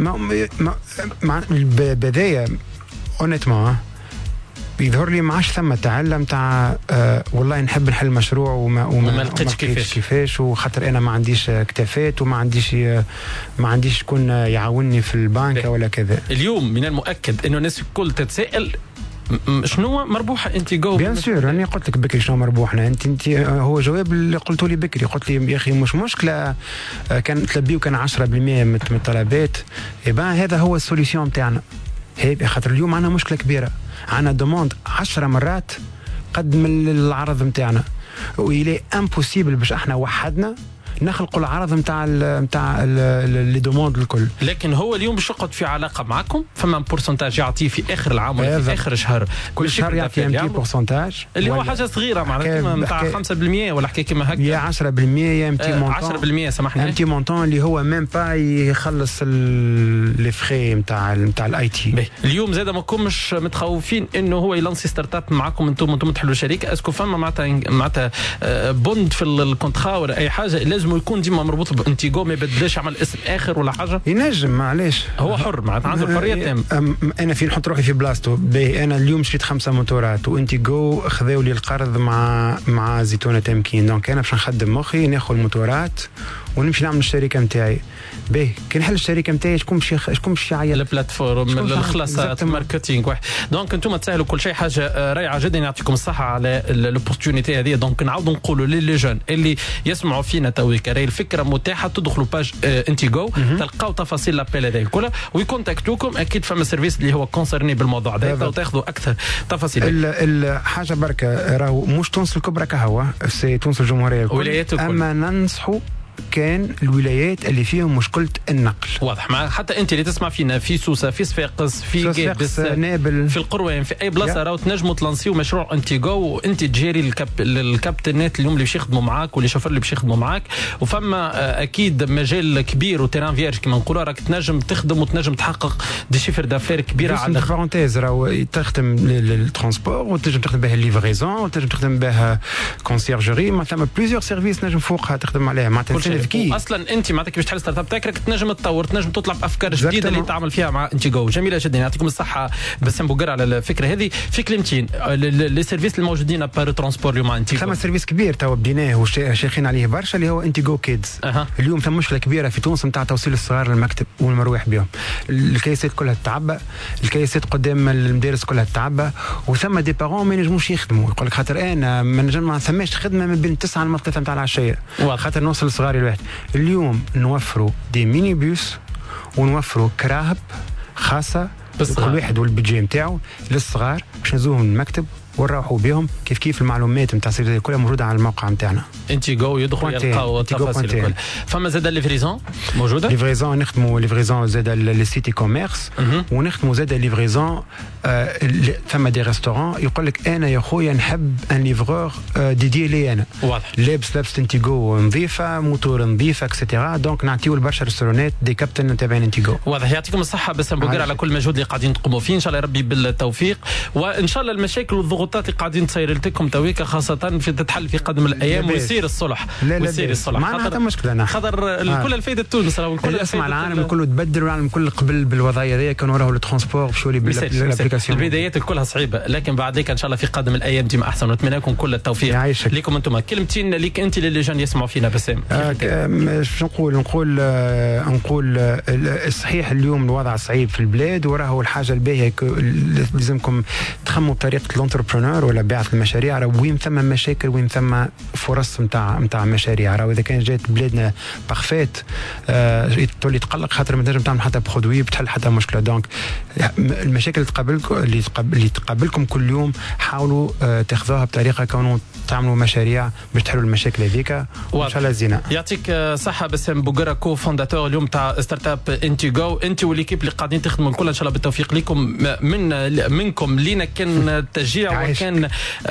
مع البدايه اونيتمون يظهر لي ما عادش ثم تعلم تاع والله نحب نحل مشروع وما لقيتش كيفاش وخاطر انا ما عنديش كتافات وما عنديش شكون يعاونني في البنك ولا كذا. اليوم من المؤكد انه الناس الكل تتساءل شنو مربوحه انتيغو. بيان سور راني قلت لك بكري شنو مربوحنا انت هو جواب اللي قلتوا لي بكري. قلت لي يا اخي مش مشكله كان تلبيو كان 10% من الطلبات. هذا هو السوليسيون نتاعنا. هي خاطر اليوم عندنا مشكله كبيره عندنا دوموند 10 مرات قد من العرض نتاعنا وإلي امبوسيبل باش احنا وحدنا نخلقوا العرض نتاع لي دوموند الكل. لكن هو اليوم باش يقعد في علاقه معكم، فما بورسنتاج يعطيه في اخر العام ولا في اخر شهر، كل شهر يعطي امتي بورسنتاج اللي هو حاجه صغيره معناتها نتاع 5% ولا حكايه كيما هكا، يا 10% يا امتي مونطون 10% سامحني، امتي مونطون اللي هو ميم با يخلص لي فري نتاع الاي تي. اليوم زاد ماكمش متخوفين انه هو يلانسي ستارت اب معكم انتم تحلوا شركه؟ اسكو فما معناتها بوند في الكونترا ولا اي حاجه لازم يكون ديما مربوط بانتيغو، ما يبدلش يعمل اسم اخر ولا حاجه؟ ينجم معليش، هو حر معناتها عنده الحريه تام. انا فين نحط روحي في بلاصتو. انا اليوم شريت 5 موتورات وانتيغو خذاو لي القرض مع زيتونه تمكين، دونك انا باش نخدم مخي ناخذ الموتورات ونمشي نعمل الشركه نتاعي. باهي كي نحل الشركه نتاعي شكون باش يعيط؟ البلاتفورم، الخلاصات، الماركتينغ واحد. دونك انتم تسهلوا كل شيء، حاجه رائعه جدا، يعطيكم الصحه على الاوبورتونيتي هذه. دونك نعاودوا نقولوا للي جون اللي يسمعوا فينا تويك راهي الفكره متاحه، تدخلوا باج انتيغو تلقاو تفاصيل لابيل هذه كلها ويكونتاكتوكم، اكيد فما سيرفيس اللي هو كونسيرني بالموضوع هذا وتاخذوا اكثر تفاصيل. الحاجه بركه راهو مش تونس الكبرى كهوا، سي تونس الجمهوريه الكل، اما ننصحوا كان الولايات اللي فيهم مشكله النقل. واضح. مع حتى انت اللي تسمع فينا في سوسه، في صفاقس، في جابس، نابل، في القروان، في اي بلاصه راهو تنجموا تلانسيو مشروع انتيغو، وانت تجيري الكابتنات اليوم اللي باش يخدموا معاك واللي شوفر اللي باش يخدموا معاك، وفما اكيد مجال كبير وتيران فيرج كما نقولوا، راك تنجم تخدم وتنجم تحقق دي شيفر دافير كبيره على بارونتيز. راهو تخدم للترونسبور وتنجم تخدم بها الليفريزون وتنجم تخدم بها كونسيرجري، ما ثم بليزيور سيرفيس نجم فوقها تخدم عليها معناتها. اصلا انت معناتها كيفاش تحل ستارت اب تاعك تنجم تطور، تنجم تطلع بافكار جديده اللي تعمل فيها مع انتيغو. جميله جدا، يعطيكم الصحه بسام بوقر على الفكره هذه. في كلمتين لي سيرفيس الموجودين بار ترونسبور اليوم انتيغو، ثم سيرفيس كبير تو بديناه وشيخين عليه برشا اللي هو انتيغو كيدز. اليوم ثم مشكله كبيره في تونس نتاع توصيل الصغار للمكتب والمروح بهم، الكيسات كلها تعبى، الكيسات قدام المدارس كلها تعبى، وثم دي بارون ما ينجموش يخدموا، يقول لك خاطر انا ما ثماش خدمه من بين 9 ل 3 نتاع العشيه خاطر نوصل لصغاري الواحد. اليوم نوفروا دي ميني بيوس ونوفروا كراهب خاصه كل واحد والبيجي نتاعو للصغار باش نزوهم المكتب ونروحوا بهم. كيف المعلومات نتاع السيرفيس كلها موجوده على الموقع نتاعنا انتيغو، يدخلوا يلقاو التفاصيل الكل. فما زاد ليفريزون موجوده، ليفريزون نخدموا ليفريزون زاد للسيتي كوميرس، ونخدموا زاد ليفريزون ثم دي ريستورون يقول لك انا يا خويا نحب ان ليفرور ديدي لي انا، واضح، لابس انتيغو نظيفه، موتور نظيفه اكسترا، دونك نعطيو لبرشا ريستورونات دي كابتن تابعين انتيغو. واضح. يعطيكم الصحه بسام بوقر على كل مجهود اللي قاعدين تقوموا فيه، ان شاء الله ربي بالتوفيق، وان شاء الله المشاكل والضغوطات اللي قاعدين تصير لكم تويكا خاصه في تتحل في قدم الايام ويصير الصلح. ويصير الصلح ما عندنا مشكله، خاطر كل الفائده تونس راهو الكل اسمع العالم كله تبدل، والعالم كله قبل بالوضعيه هذه كانوا راهو الترونسبور شولي بالابليكاسيون. البدايات كلها صعيبه، لكن بعدك ان شاء الله في قادم الايام ديما احسن، ونتمنى لكم كل التوفيق ليكم انتم. كلمتين ليك انت للي جان يسمعوا فينا بسام. باش نقول الصحيح اليوم الوضع صعيب في البلاد، وراهو الحاجه الباهيه لازمكم تخموا بطريقه الانتربرونور ولا بيعة المشاريع، راهو وين ثم مشاكل وين ثم فرص نتاع مشاريع. راهو اذا كان جات بلادنا بارفيت تولي تقلق خاطر ما تنجم تعمل حتى برودوي بتحل حتى مشكله. دونك المشاكل اللي تقابلكم كل يوم حاولوا تاخذوها بطريقه كونوا تعملوا مشاريع باش تحلوا المشاكل هذيك وان شاء الله زينه. يعطيك صحه بسام بوقرا، كو فونداتور اليوم تاع ستارت اب انتيغو، انت والليكيب اللي قاعدين تخدموا الكل ان شاء الله بالتوفيق لكم منكم لينا. كان التشجيع وكان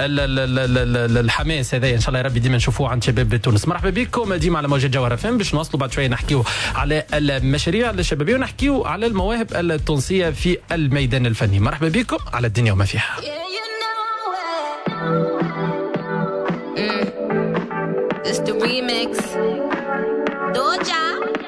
الحماس هذا ان شاء الله يا ربي ديما نشوفوه عند شباب تونس. مرحبا بكم ديما على موجة جوهر فم، باش نواصلوا بعد شويه نحكيو على المشاريع الشبابيه ونحكيو على المواهب التونسيه في الميدان الفني. مرحبا بكم على الدنيا وما فيها. It's the remix. Doja.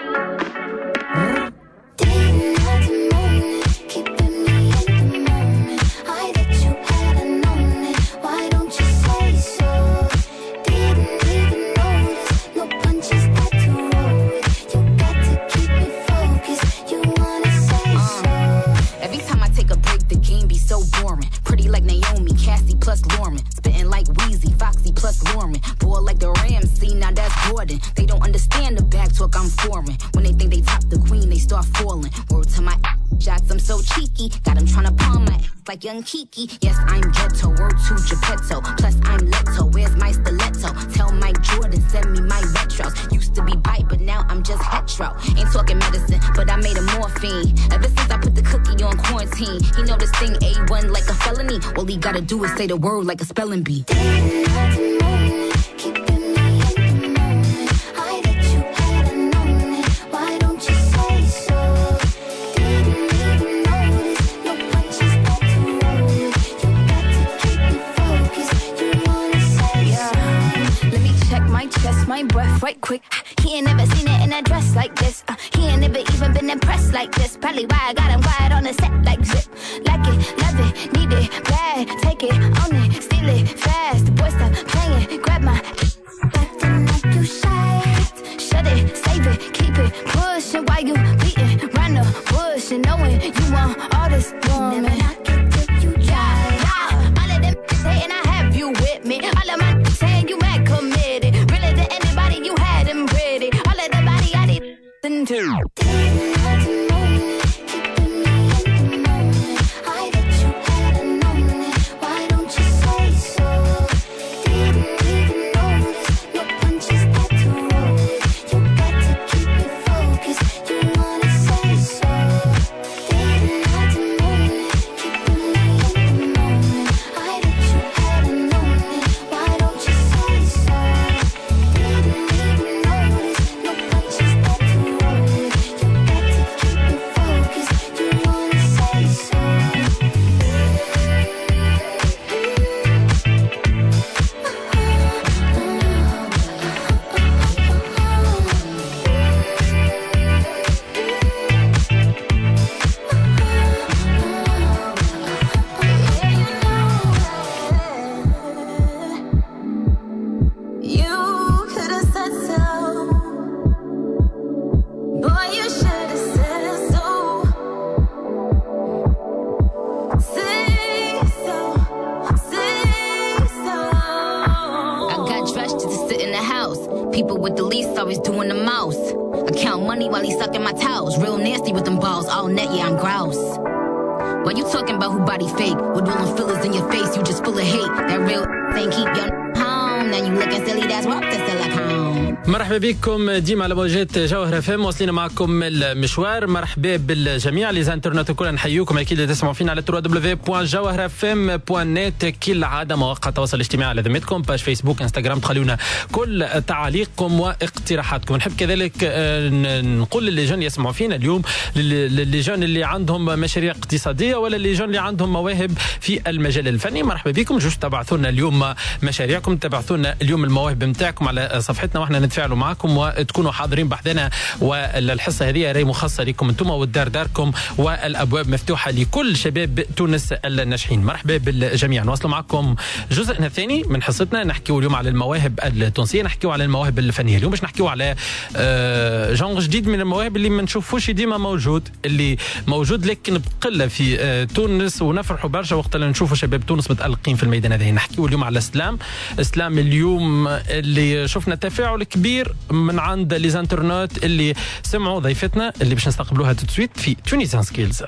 Every time I take a break, the game be so boring. Pretty like Naomi, Cassie plus Lauren. Spitting like Weezy, Foxy plus Lauren. Boy like the Ramsey, now that's Jordan. They don't understand the back talk, I'm foreign. When they think they top the queen, they start falling. Word to my shots, I'm so cheeky. Got them tryna palm my like young Kiki. Yes, I'm ghetto, word to Geppetto. Plus I'm Leto, where's my stiletto? Tell Mike Jordan, send me my retros. Used to be bite, but now I'm just hetero. Ain't talking medicine, but I made a morphine. Ever since I put the cookie on quarantine, he know this thing A1 like a felony. All he gotta do is say the word like a spelling bee. My breath right quick. He ain't never seen it in a dress like this. He ain't never even been impressed like this. Probably why I got him quiet on the set like zip. Like it, love it, need it, bad. Take it, own it, steal it, fast. The boy stop playing, grab my acting like you shy. Shut it, save it, keep it pushing while you beating round the bush and knowing you want all this woman. Never knock it till you try. Yeah. All of them saying I have you with me. All of my saying you mad committed. Really to anybody you had them pretty. All of the body I need to. مرحبا بكم ديما على موجات جوهرة فم. واصلين معكم المشوار. مرحبا بالجميع لي زانترنت الكل، نحييكم اكيد تسمعوا فينا على www.jawhrafm.net. كل عاده مواقع التواصل الاجتماعي على ذمتكم، باج فيسبوك انستغرام، تخلونا كل تعاليقكم واقتراحاتكم. نحب كذلك نقول للجان اللي يسمعوا فينا اليوم، للجان اللي عندهم مشاريع اقتصاديه ولا اللجان اللي عندهم مواهب في المجال الفني، مرحبا بكم. جوش تبعثوا لنا اليوم مشاريعكم، تبعثوا لنا اليوم المواهب نتاعكم على صفحتنا واحنا نتفاعلوا معكم وتكونوا حاضرين بحثنا. والحصه هذه راهي مخصصه لكم انتم والدار داركم، والابواب مفتوحه لكل شباب تونس الناجحين. مرحبا بالجميع. نواصلوا معكم جزءنا الثاني من حصتنا، نحكيوا اليوم على المواهب التونسيه، نحكيوا على المواهب الفنيه. اليوم باش نحكيوا على جانر جديد من المواهب اللي ما نشوفوش ديما موجود، اللي موجود لكن بقله في تونس، ونفرحوا برشا وقت اللي نشوفوا شباب تونس متألقين في الميدان هذا. نحكيوا اليوم على اسلام اليوم اللي شفنا تفاعل كبير من عند لي زانترنت اللي سمعوا ضيفتنا اللي باش نستقبلوها تسويت في تونيزيان سكيلز.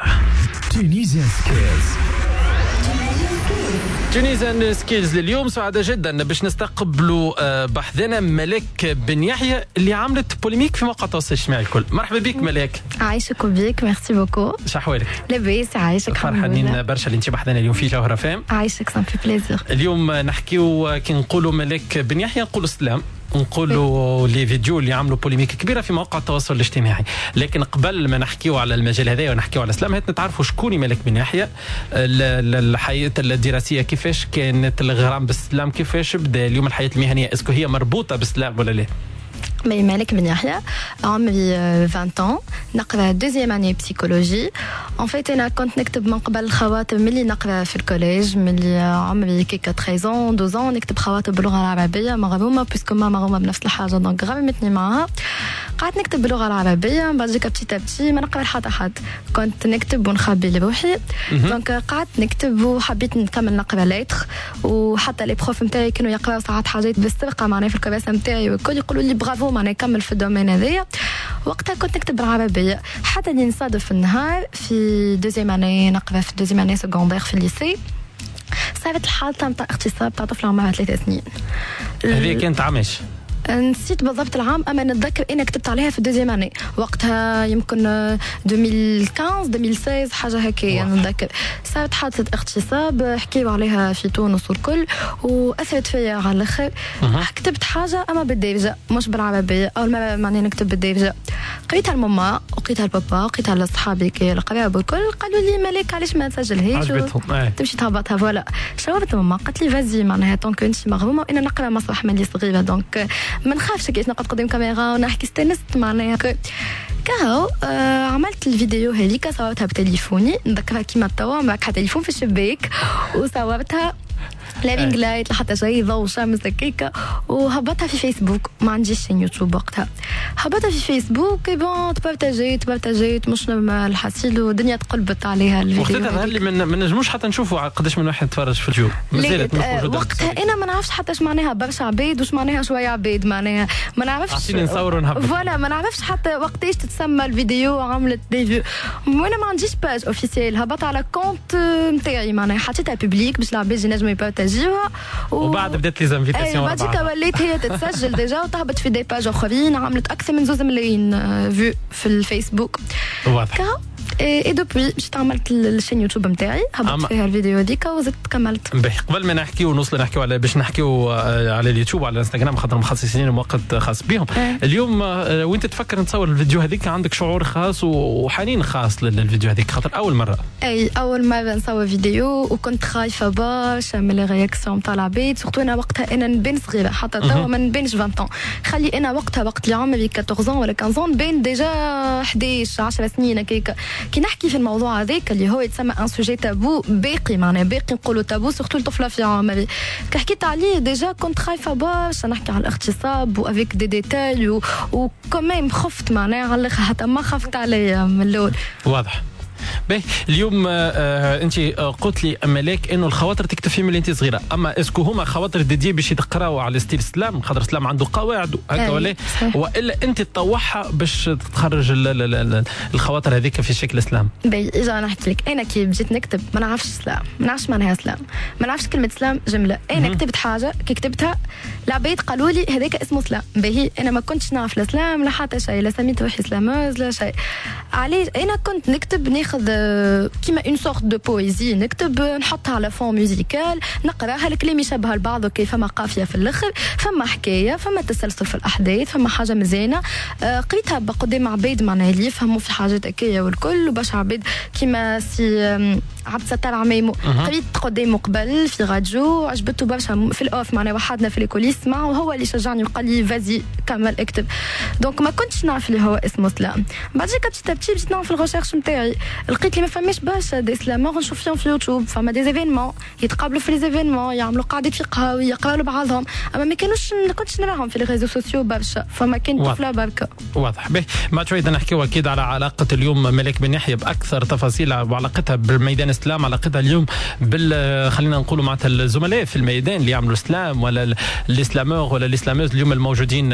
تونيزيان سكيلز اليوم سعداء جدا باش نستقبلوا بحثنا ملاك بن يحيى اللي عملت بوليميك في مواقع التواصل الاجتماعي الكل. مرحبا بك ملاك. عايشك وبيك، ميرسي بوكو. شحوالك؟ لاباس، عايشك. فرحانين برشا اللي انت بحثنا اليوم في جوهرة فام. عايشك، سان في بليزير. اليوم نحكيو كي نقولوا ملاك بن يحيى نقولوا سلام، نقولوا لي فيديو اللي عملوا بوليميك كبيره في مواقع التواصل الاجتماعي. لكن قبل ما نحكيو على المجال هذا ونحكيو على اسلام، هات نتعرفوا شكون مالك بن يحيى، الحياه الدراسيه كيفاش كانت، الغرام بالسلام كيفاش بدا، اليوم الحياه المهنيه اسكو هي مربوطه بالسلام ولا لا؟ مالك بن يحيى، عمري 20 ans، نقرا دوزيام اني بسيكولوجي. ان فيت انا كنت نكتب من قبل الخواطر ملي نقرا في الكوليج، ملي عمري كيكا 13 12 نكتب خواطر باللغه العربيه مغرومه، باسكو ما مغرومه بنفس الحاجه، دونك غرمتني معها. قعدت نكتب باللغه العربيه بعد ذيك بتي تبتي ما نقرا حتى حد كنت نكتب ونخبي لروحي دونك قعدت نكتب وحبيت نكمل نقرا ليتر وحتى لي بروف نتاعي كانوا يقراو ساعات حاجات بالسرقه معناها في الكراسه نتاعي والكل يقولوا لي برافو معناها كمل في الدومين هذايا وقتها كنت نكتب بالعربيه حتى اللي نصادف النهار في دوزيام اني نقرا في دوزيام اني سكوندير في الليسي صارت الحالة نتاع اغتصاب تاع طفله عمرها 3 سنين. هذه كانت عامش نسيت بالضبط العام اما نتذكر اني كتبت عليها في الدوزيام اني وقتها يمكن 2015 2016 حاجه هكايا نتذكر صارت حادثه اغتصاب حكيوا عليها في تونس والكل واثرت فيا على الاخر كتبت حاجه اما بالدارجه مش بالعربيه اول مره معني نكتب بالدارجه قريتها لماما وقريتها لبابا وقريتها لاصحابي كي القراب والكل قالوا لي مالك علاش ما تسجلهاش تمشي تهبطها فوالا شاورت ماما قالت لي فازي معناها طونك انت مغرومه وانا نقرا مسرح ملي صغيره دونك ما نخافش كيف نقعد قدام كاميرا ونحكي استنست معناها كهو عملت الفيديو هذيك صورتها بتليفوني نذكرها كيما توا معك تليفون في الشباك وصورتها لافينغ لايت لحتى شيء ضوء شمس هكاكا وهبطها في فيسبوك ما عنديش يوتيوب وقتها هبطها في فيسبوك بون تبارتاجيت مش الحصيل والدنيا تقلبت عليها الفيديو وقتها اللي ما نجموش حتى نشوفوا قداش من واحد يتفرج في اليوتيوب مازالت وقتها انا ما نعرفش حتى اش معناها برشا عبيد وش معناها شويه عبيد معناها ما نعرفش عشان نصوروا نهبط فوالا ما نعرفش حتى وقتاش تتسمى الفيديو عملت ديفيو وانا ما عنديش باج اوفيسيال هبط على كونت نتاعي معناها حطيتها بوبليك باش العباد ينجموا يبارتاجيوها وبعد بدات لي زانفيتاسيون بعديك وليت هي تتسجل ديجا وتهبط في دي باج اخرين عملت اكثر من 2 ملايين فيو في الفيسبوك واضح اي دوبوي مشيت عملت الشين يوتيوب نتاعي هبطت فيها الفيديو هذيك وزدت كملت قبل ما نحكيو ونوصل نحكيو على باش نحكيو على اليوتيوب وعلى الانستغرام خاطر مخصصين وقت خاص بيهم اليوم وانت تفكر نتصور الفيديو هذيك عندك شعور خاص وحنين خاص للفيديو هذيك خاطر اول مره نصور فيديو وكنت خايفه برشا من لي رياكسيون نتاع العباد سورتو انا وقتها انا نبان صغيره حتى توا ما نبانش 20 خلي انا وقتها وقت اللي عمري 14 ولا 15 نبان ديجا 11 10 سنين هكاك كي نحكي في الموضوع هذاك اللي هو يتسمى ان سوجي تابو باقي معناها باقي نقولوا تابو سورتو الطفله في عمري كحكيت عليه ديجا كنت خايفه برشا نحكي على الاغتصاب وافيك دي ديتاي وكمان خفت معناها على الاخر حتى ما خفت عليا من الاول واضح باهي اليوم انت قلت لي ملاك انه الخواطر تكتب فيهم اللي انت صغيره اما اسكو هما خواطر ديدي باش يتقراو على ستيل الاسلام خاطر الاسلام عنده قواعد هكا ولا انت تطوعها باش تخرج الخواطر هذيك في شكل اسلام باهي اجا نحكي لك انا كي بديت نكتب ما نعرفش اسلام ما نعرفش معناها اسلام ما نعرفش كلمه اسلام جمله انا كتبت حاجه كي كتبتها العباد قالوا لي هذاك اسمه اسلام باهي انا ما كنتش نعرف الاسلام لا حتى شيء لا سميت روحي اسلاموز لا شيء علاش انا كنت نكتب ناخذ كيما اون سورت دو بويزي نكتب نحطها على فون ميوزيكال نقراها الكلام يشبه البعض كيف فما قافيه في الاخر فما حكايه فما تسلسل في الاحداث فما حاجه مزيانه قريتها بقدام عباد معناها اللي يفهموا في حاجات هكايا والكل وباش عباد كيما سي عبد الستار عميمو قريت قدامه قبل في راديو عجبته برشا في الاوف معناها وحدنا في الكوليس معه وهو اللي شجعني وقال لي فازي كمل اكتب دونك ما كنتش نعرف اللي هو اسمه سلام بعد كنت بديت نعرف في الريشيرش نتاعي لقيت لي ما فماش برشا دي سلامور نشوف فيهم في يوتيوب فما دي ايفينمون يتقابلوا في لي ايفينمون يعملوا قعدات في قهاوي يقراوا بعضهم اما ما كنتش نراهم في لي ريزو سوسيو برشا فما كان طفله بركه واضح به ما تريد نحكيو اكيد على علاقه اليوم ملك بن يحيى باكثر تفاصيل وعلاقتها بالميدان الاسلام علاقتها اليوم خلينا نقولوا معناتها الزملاء في الميدان اللي يعملوا اسلام ولا الاسلامور ولا الاسلاموز اليوم الموجودين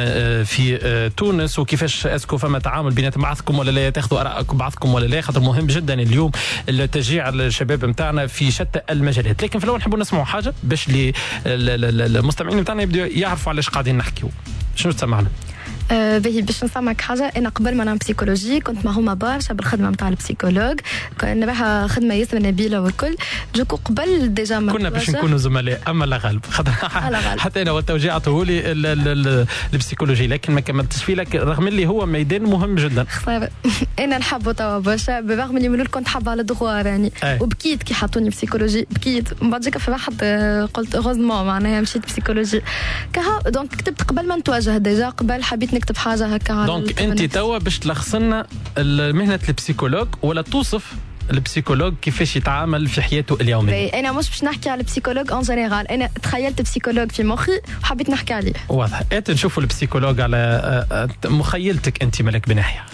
في تونس وكيفاش اسكو فما تعامل بينات بعضكم ولا لا تاخذوا ارائكم بعضكم ولا لا خاطر مهم جدا اليوم التشجيع الشباب نتاعنا في شتى المجالات لكن في الاول نحبوا نسمعوا حاجه باش المستمعين نتاعنا يبداو يعرفوا علاش قاعدين نحكيو شنو تسمعنا باهي باش نسمعك حاجه انا قبل ما نعمل بسيكولوجي كنت مهمه برشا بالخدمه نتاع البسيكولوج كنا بها خدمه ياسر نبيله والكل دوكو قبل ديجا كنا باش نكونوا زملاء اما لا غالب حتى انا والتوجيه عطوه لي البسيكولوجي لكن ما كملتش فيه لكن رغم اللي هو ميدان مهم جدا انا نحبه توا برشا برغم اللي من كنت حابه على الدغوا راني وبكيت كي حطوني بسيكولوجي بكيت من بعد في واحد قلت اوغوزمون معناها مشيت بسيكولوجي كها دونك كتبت قبل ما نتواجه ديجا قبل حبيت نكتب حاجه هكا دونك انت توا باش تلخص لنا مهنه البسيكولوج ولا توصف البسيكولوج كيفاش يتعامل في حياته اليوميه. انا مش باش نحكي على البسيكولوج اون جينيرال، انا تخيلت بسيكولوج في مخي وحبيت نحكي عليه. واضح. نشوفوا البسيكولوج على مخيلتك انت ملك بن يحيى.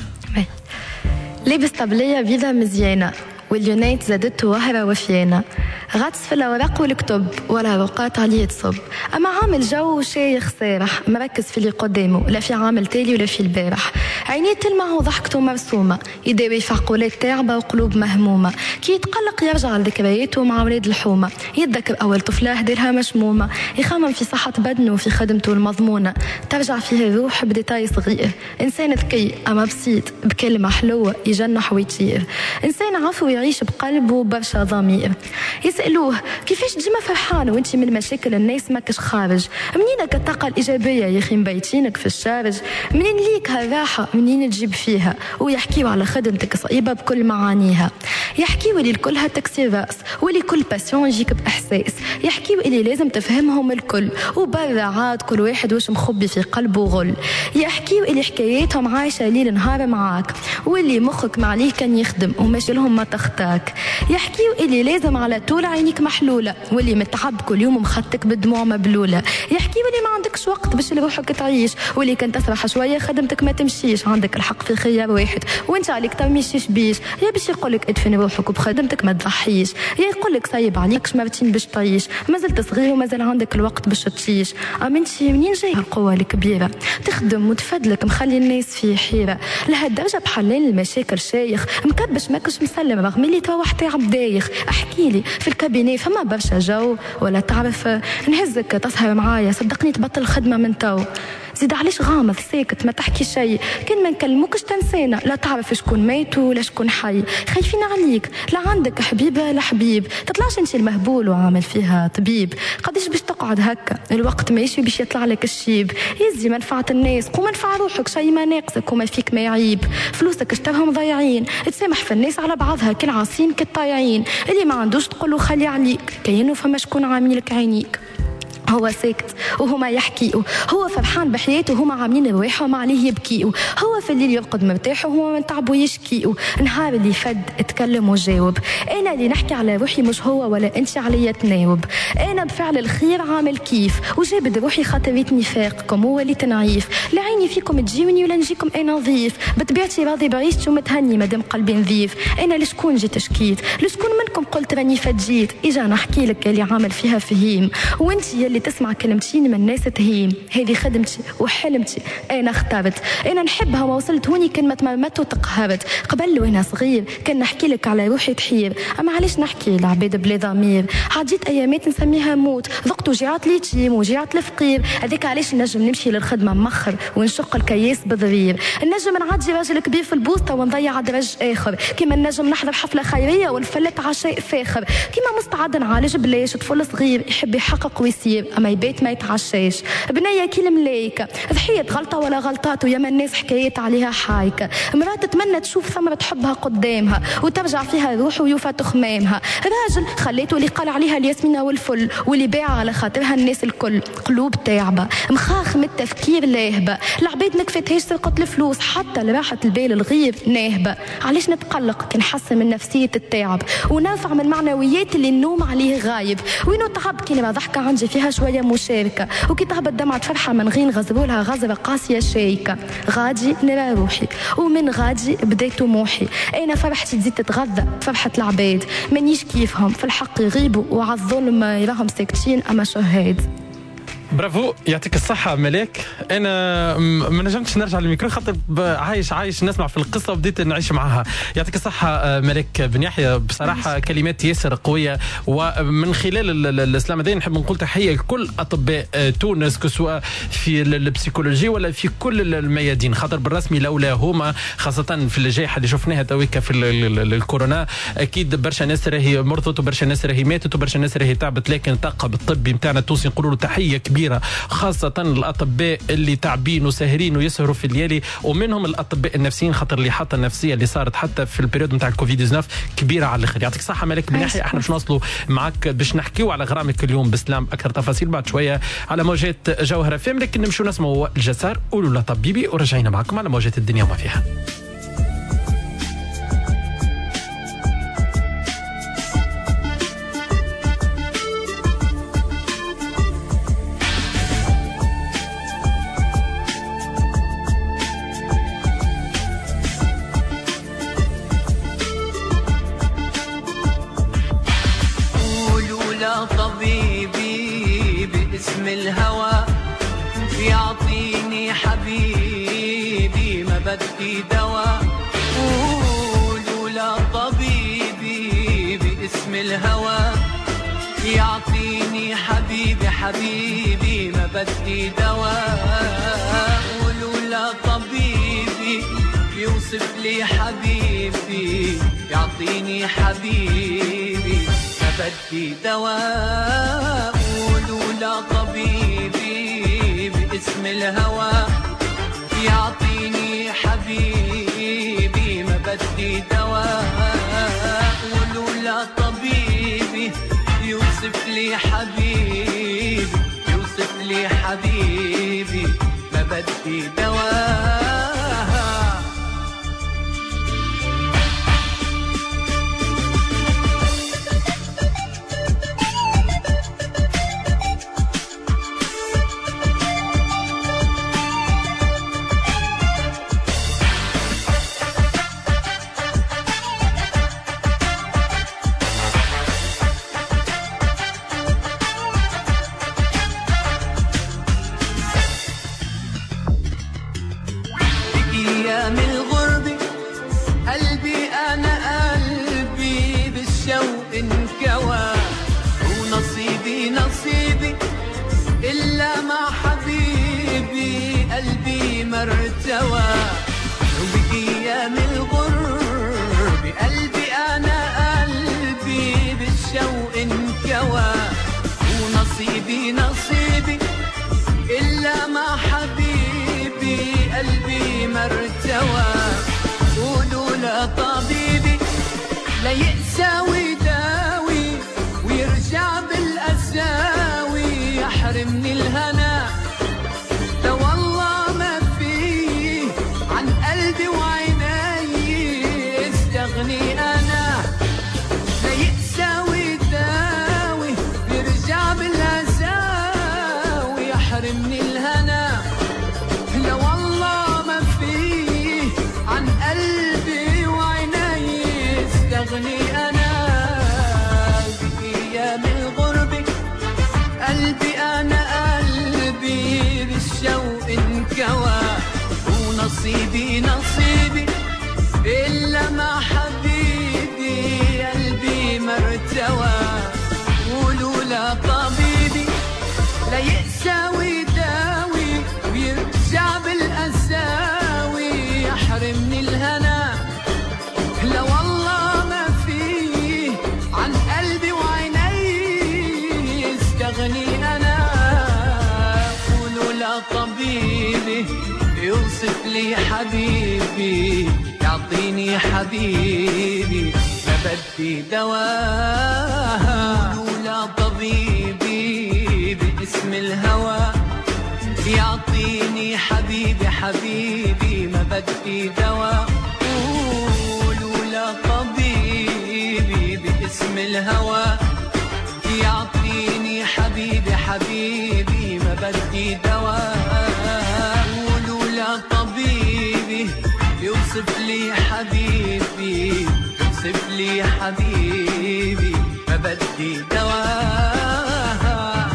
لابس طبليه بيضه مزيانه واليونيت زادته وهرة وفيانة، غطس في الأوراق والكتب ولا رقات عليه تصب، أما عامل جو شيخ سارح مركز في اللي قدامه، لا في عامل تالي ولا في البارح، عينيه تلمع وضحكته مرسومة، يداوي في عقولات تعبة وقلوب مهمومة، كي يتقلق يرجع لذكرياته مع ولاد الحومة، يتذكر أول طفلة ديرها مشمومة، يخمم في صحة بدنه وفي خدمته المضمونة، ترجع فيه الروح بديتاي صغير، إنسان ذكي أما بسيط بكلمة حلوة يجنح ويطير، إنسان عفوي يعيش بقلبه برشا ضمير. يسألوه كيفاش ديما فرحان وانت من مشاكل الناس ماكش خارج، منينك الطاقة الإيجابية يا أخي مبيتينك في الشارج، منين ليك هالراحة منين تجيب فيها، ويحكيوا على خدمتك صعيبة بكل معانيها، يحكيوا اللي الكلها تكسير رأس واللي كل باسيون يجيك بإحساس، يحكيوا اللي لازم تفهمهم الكل وبرا عاد كل واحد واش مخبي في قلبه غل، يحكيوا اللي حكاياتهم عايشة ليل نهار معاك واللي مخك معليه كان يخدم وماشي لهم ما تختاك، يحكيوا اللي لازم على طول عينيك محلولة واللي متعب كل يوم مخطك بالدموع مبلولة، يحكيوا اللي ما عندكش وقت باش لروحك تعيش واللي كان تسرح شوية خدمتك ما تمشيش، عندك الحق في خيار واحد وانت عليك تمشيش بيش، يا باش يقولك ادفن روحك وبخدمتك ما تضحيش، يا يقولك صايب عليك مرتين باش تعيش، مازلت صغير ومازال عندك الوقت باش تعيش، اما انت منين جاي القوة الكبيرة تخدم وتفدلك مخلي الناس في حيرة، لهالدرجة بحلين المشاكل شايخ مكبش ماكش مسلم رغم اللي تروح تعب دايخ، احكي لي في الكابيني فما برشا جو ولا تعرف نهزك تسهر معايا صدقني تبطل الخدمة من تو، زيد علاش غامض ساكت ما تحكي شيء، كان ما نكلموكش تنسينا لا تعرف شكون ميت ولا شكون حي، خايفين عليك لا عندك حبيبه لا حبيب، تطلعش انت المهبول وعامل فيها طبيب، قديش باش تقعد هكا الوقت ماشي باش يطلع لك الشيب، يزي منفعة الناس قوم منفع روحك شي ما ناقصك وما فيك ما يعيب، فلوسك اشترهم ضايعين، تسامح في الناس على بعضها كالعاصين كالطايعين، اللي ما عندوش تقوله خلي عليك كأنه فما شكون عاملك عينيك، هو ساكت وهما يحكيوا، هو فرحان بحياته وهما عاملين رواحهم عليه يبكيوا، هو في الليل يرقد مرتاح وهما من تعبوا يشكيوا، نهار اللي فد اتكلم وجاوب، انا اللي نحكي على روحي مش هو ولا انت عليا تناوب، انا بفعل الخير عامل كيف وجابد روحي خاطريتني فاقكم ووليت نعيف، لا عيني فيكم تجيوني ولا نجيكم انا نظيف، بطبيعتي راضي بعيشتي ومتهني مادام قلبي نظيف، انا لشكون جيت شكيت لشكون منكم قلت راني فجيت، اجا نحكي لك اللي عامل فيها فهيم، وانت يلي تسمع كلمتين من الناس تهيم، هذه خدمتي وحلمتي انا اخترت، انا نحبها وما وصلت هوني كان ما تمرمت وتقهرت، قبل وانا صغير كان نحكي لك على روحي تحير، اما علاش نحكي العباد بلا ضمير، عديت ايامات نسميها موت، ذقت وجيعات اليتيم وجيعات الفقير، هذاك علاش نجم نمشي للخدمه مخر ونشق الكياس بضرير، نجم نعدي راجل كبير في البوسطه ونضيع درج اخر، كيما نجم نحضر حفله خيريه ونفلت عشاء فاخر، كيما مستعد نعالج بلاش طفل صغير يحب يحقق ويسير اما يبيت ما يتعشاش، بنيه كي الملايكه ضحيه غلطه ولا غلطات وياما الناس حكايات عليها حايكه، مراه تتمنى تشوف ثمره حبها قدامها وترجع فيها روح ويوفى تخمامها، راجل خليته اللي قال عليها الياسمينه والفل واللي باع على خاطرها الناس الكل، قلوب تعبه مخاخ من التفكير لاهبه، العباد ما كفتهاش سرقه الفلوس حتى لراحه البال الغير ناهبه، علاش نتقلق كي نحسن من نفسيه التعب ونرفع من معنويات اللي النوم عليه غايب، وينو تعب كي نرى ضحكه عندي فيها شويه مشاركه، وكي تهبط دمعة فرحه من غين غزرولها غزره قاسيه شيكه، غادي نرى روحي ومن غادي بديت طموحي، انا فرحتي تزيد تتغذى فرحه العباد، مانيش كيفهم في الحق يغيبوا وعلى الظلم يراهم ساكتين اما شهاد. برافو يعطيك الصحة ملاك. أنا ما نجمتش نرجع للميكرو خاطر عايش نسمع في القصة وبديت نعيش معها. يعطيك الصحة ملاك بن يحيى، بصراحة كلمات ياسر قوية، ومن خلال الإسلام هذا نحب نقول تحية لكل أطباء تونس سواء في البسيكولوجي ولا في كل الميادين، خاطر بالرسمي لولا هما خاصة في الجائحة اللي شفناها تويكا في الكورونا أكيد برشا ناس راهي مرضت وبرشا ناس راهي ماتت وبرشا ناس راهي تعبت، لكن الطاقم الطبي نتاعنا التونسي نقولوا له تحية كبيرة، خاصة الأطباء اللي تعبين وساهرين ويسهروا في الليالي، ومنهم الأطباء النفسيين خاطر اللي حتى النفسية اللي صارت حتى في البريود نتاع الكوفيد 19 كبيرة على الآخر. يعطيك الصحة مالك بن يحيى. احنا باش نوصلوا معك باش نحكيو على غرامك اليوم بسلام أكثر تفاصيل بعد شوية على موجات جوهرة فيم، لكن نمشوا نسمعوا الجسار قولوا لا طبيبي ورجعينا معكم على موجات الدنيا وما فيها. بدي دواء قولوا لطبيبي باسم الهوى يعطيني حبيبي حبيبي ما بدي دواء قولوا لطبيبي يوصف لي حبيبي يعطيني حبيبي ما بدي دواء قولوا لطبيبي باسم الهوى يعطيني حبيبي ما بدي دواء قولوا لطبيبي يوصف لي حبيبي يوصف لي حبيبي ما بدي دواء مرتوى وبأيام الغرب قلبي أنا قلبي بالشوق انكوى ونصيبي نصيبي إلا مع حبيبي قلبي مرتوى قولوا لطبيبي لا يقسى ويداوي ويرجع بالأساوي يحرمني الهنا لو والله قلبي وعيني استغني أنا لا يقسى ويداوي يرجع بالهزاوي يحرمني الهنا لا والله ما فيه عن قلبي وعيني استغني أنا بأيام الغرب قلبي أنا قلبي بالشوق انكوى نصيبي نصيبي إلا مع حبيبي قلبي مرتوى قولوا لطبيبي لا يقسى ويداوي ويرجع بالأساوي يحرمني الهنا لا والله ما فيه عن قلبي وعيني استغني أنا قولوا لطبيبي يوصف لي حبيبي يعطيني حبيبي ما بدي دواء ولا طبيبي باسم الهوى يعطيني حبيبي حبيبي ما بدي دواء ولا طبيبي باسم الهوى يعطيني حبيبي حبيبي ما بدي دواء طبيبي يوصف لي حبيبي يوصف لي حبيبي ما بدي دواء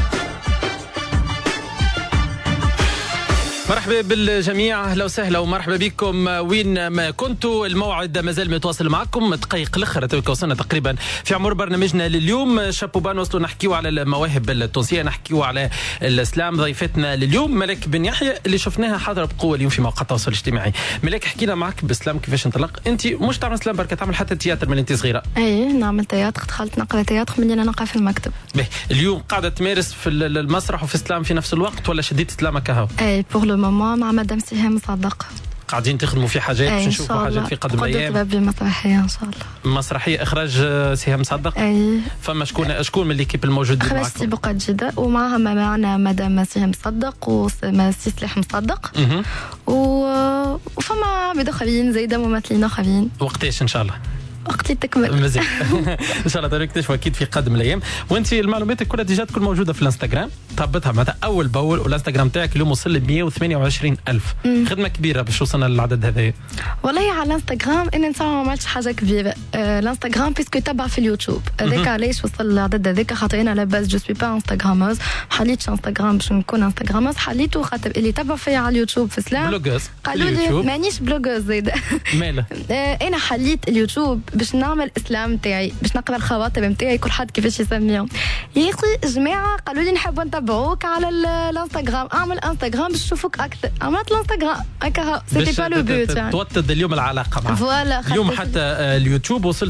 مرحبا بالجميع، اهلا وسهلا ومرحبا بكم وين ما كنتوا. الموعد مازال متواصل معكم دقائق الاخر توك وصلنا تقريبا في عمر برنامجنا لليوم. شابوبا نوصلوا نحكيو على المواهب التونسيه، نحكيو على الاسلام. ضيفتنا لليوم ملك بن يحيى اللي شفناها حاضره بقوه اليوم في مواقع التواصل الاجتماعي. ملك حكينا معك باسلام كيفاش انطلق. انت مش تعمل اسلام بركه، تعمل حتى تياتر من انت صغيره. اي نعمل تياتر، دخلت نقرا تياتر من انا نقرا في المكتب. اليوم قاعده تمارس في المسرح وفي اسلام في نفس الوقت ولا شديت اسلامك هاو؟ اي بور لو مومون مع مدام سهام صدق قاعدين تخدموا في حاجات باش نشوفوا حاجات في قدم الايام. قدرت مسرحيه ان شاء الله. مسرحيه اخراج سهام صدق. اي فما شكون من ليكيب الموجودين معكم؟ اخراج بقات جده ومعها معنا مدام سهام صدق وسي سلاح مصدق وفما عباد اخرين زايده ممثلين اخرين. وقتاش ان شاء الله؟ وقت اللي تكمل. مزيان. ان شاء الله تكتشفوا اكيد في قادم الايام. وانت المعلومات كلها ديجا تكون موجوده في الانستغرام، تهبطها معناتها اول باول، والانستغرام تاعك اليوم وصل ل 128,000. خدمه كبيره باش وصلنا للعدد هذا. والله على الانستغرام انا نسمع ما عملتش حاجه كبيره. الانستغرام بيسكو تبع في اليوتيوب هذاك علاش وصل العدد هذاك، خاطر انا على باز جو سوي با انستغراموز، حليتش انستغرام باش نكون انستغراموز، حليته خاطر اللي تبع فيا على اليوتيوب في سلام بلوغوز قالوا لي مانيش بلوغوز زيد. ماله انا حليت اليوتيوب باش نعمل اسلام تاعي، باش نقرا الخواطر نتاعي كل حد كيفاش يسميهم. يا اخي جماعه قالوا لي نحب نتبعوك على الانستغرام، اعمل انستغرام باش نشوفوك اكثر، عملت الانستغرام هكا سيتي با لو بوت يعني توطد اليوم العلاقه معه. فوالا اليوم حتى اليوتيوب وصل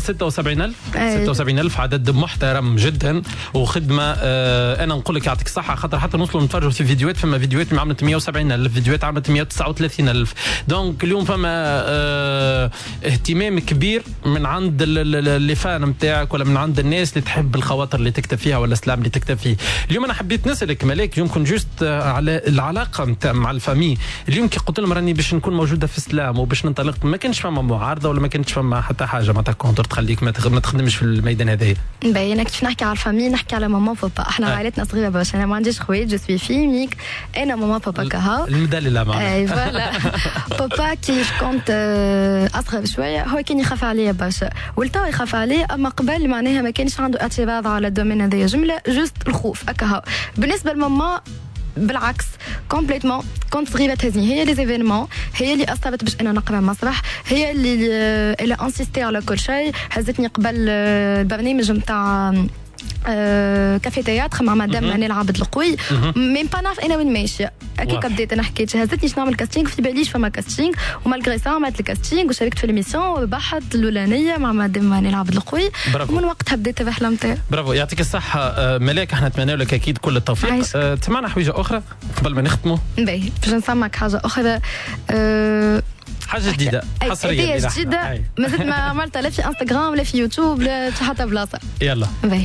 76,000 عدد محترم جدا وخدمه. انا نقول لك يعطيك الصحه، خاطر حتى نوصلوا نتفرجوا في فيديوهات، فما فيديوهات عملت 170,000، فيديوهات عملت 139,000. دونك اليوم فما اهتمام كبير من عند اللي فان نتاعك ولا من عند الناس اللي تحب الخواطر اللي تكتب فيها ولا السلام اللي تكتب فيه. اليوم انا حبيت نسالك ملاك، اليوم كنت جوست على العلاقه مع الفامي. اليوم كي قلت لهم راني باش نكون موجوده في السلام وباش ننطلق، ما كانش فما معارضه ولا ما كانش فما حتى حاجه معناتها كونتر تخليك ما تخدمش في الميدان هذا. باين كيف نحكي على الفامي، نحكي على ماما بابا. احنا عائلتنا صغيره باش انا ما عنديش خوات، جو سوي فيميك، انا ماما بابا كهو المدلله معنا. اي فوالا. بابا كي كنت اصغر شويه هو كان يخاف عليا برشا، ولتو يخاف عليا، اما قبل معناها ما كانش عنده اعتراض على الدومين هذايا، جمله جوست الخوف هكا. بالنسبه لماما بالعكس كومبليتمون، كنت صغيره تهزني هي لي زيفينمون، هي اللي اثرت باش انا نقرا مسرح، هي اللي انسيستي على كل شيء. هزتني قبل البرنامج نتاع كافي تياتر مع مدام هاني العبد القوي، ميم با نعرف انا وين ماشيه. هكاك بديت انا حكيت، هزتني باش نعمل كاستينغ، في باليش فما كاستينغ، ومالغري سا عملت الكاستينغ وشاركت في الميسيون وربحت الاولانيه مع مدام هاني العبد القوي، ومن وقتها بديت الرحله نتاعي. برافو، يعطيك الصحه ملاك. احنا نتمنى لك اكيد كل التوفيق. تسمعنا حويجه اخرى قبل ما نختموا؟ باهي باش نسمعك حاجه اخرى، حاجه جديده حصريه جديده مازلت ما عملتها لا في انستغرام لا في يوتيوب لا حتى بلاصه. يلا باهي.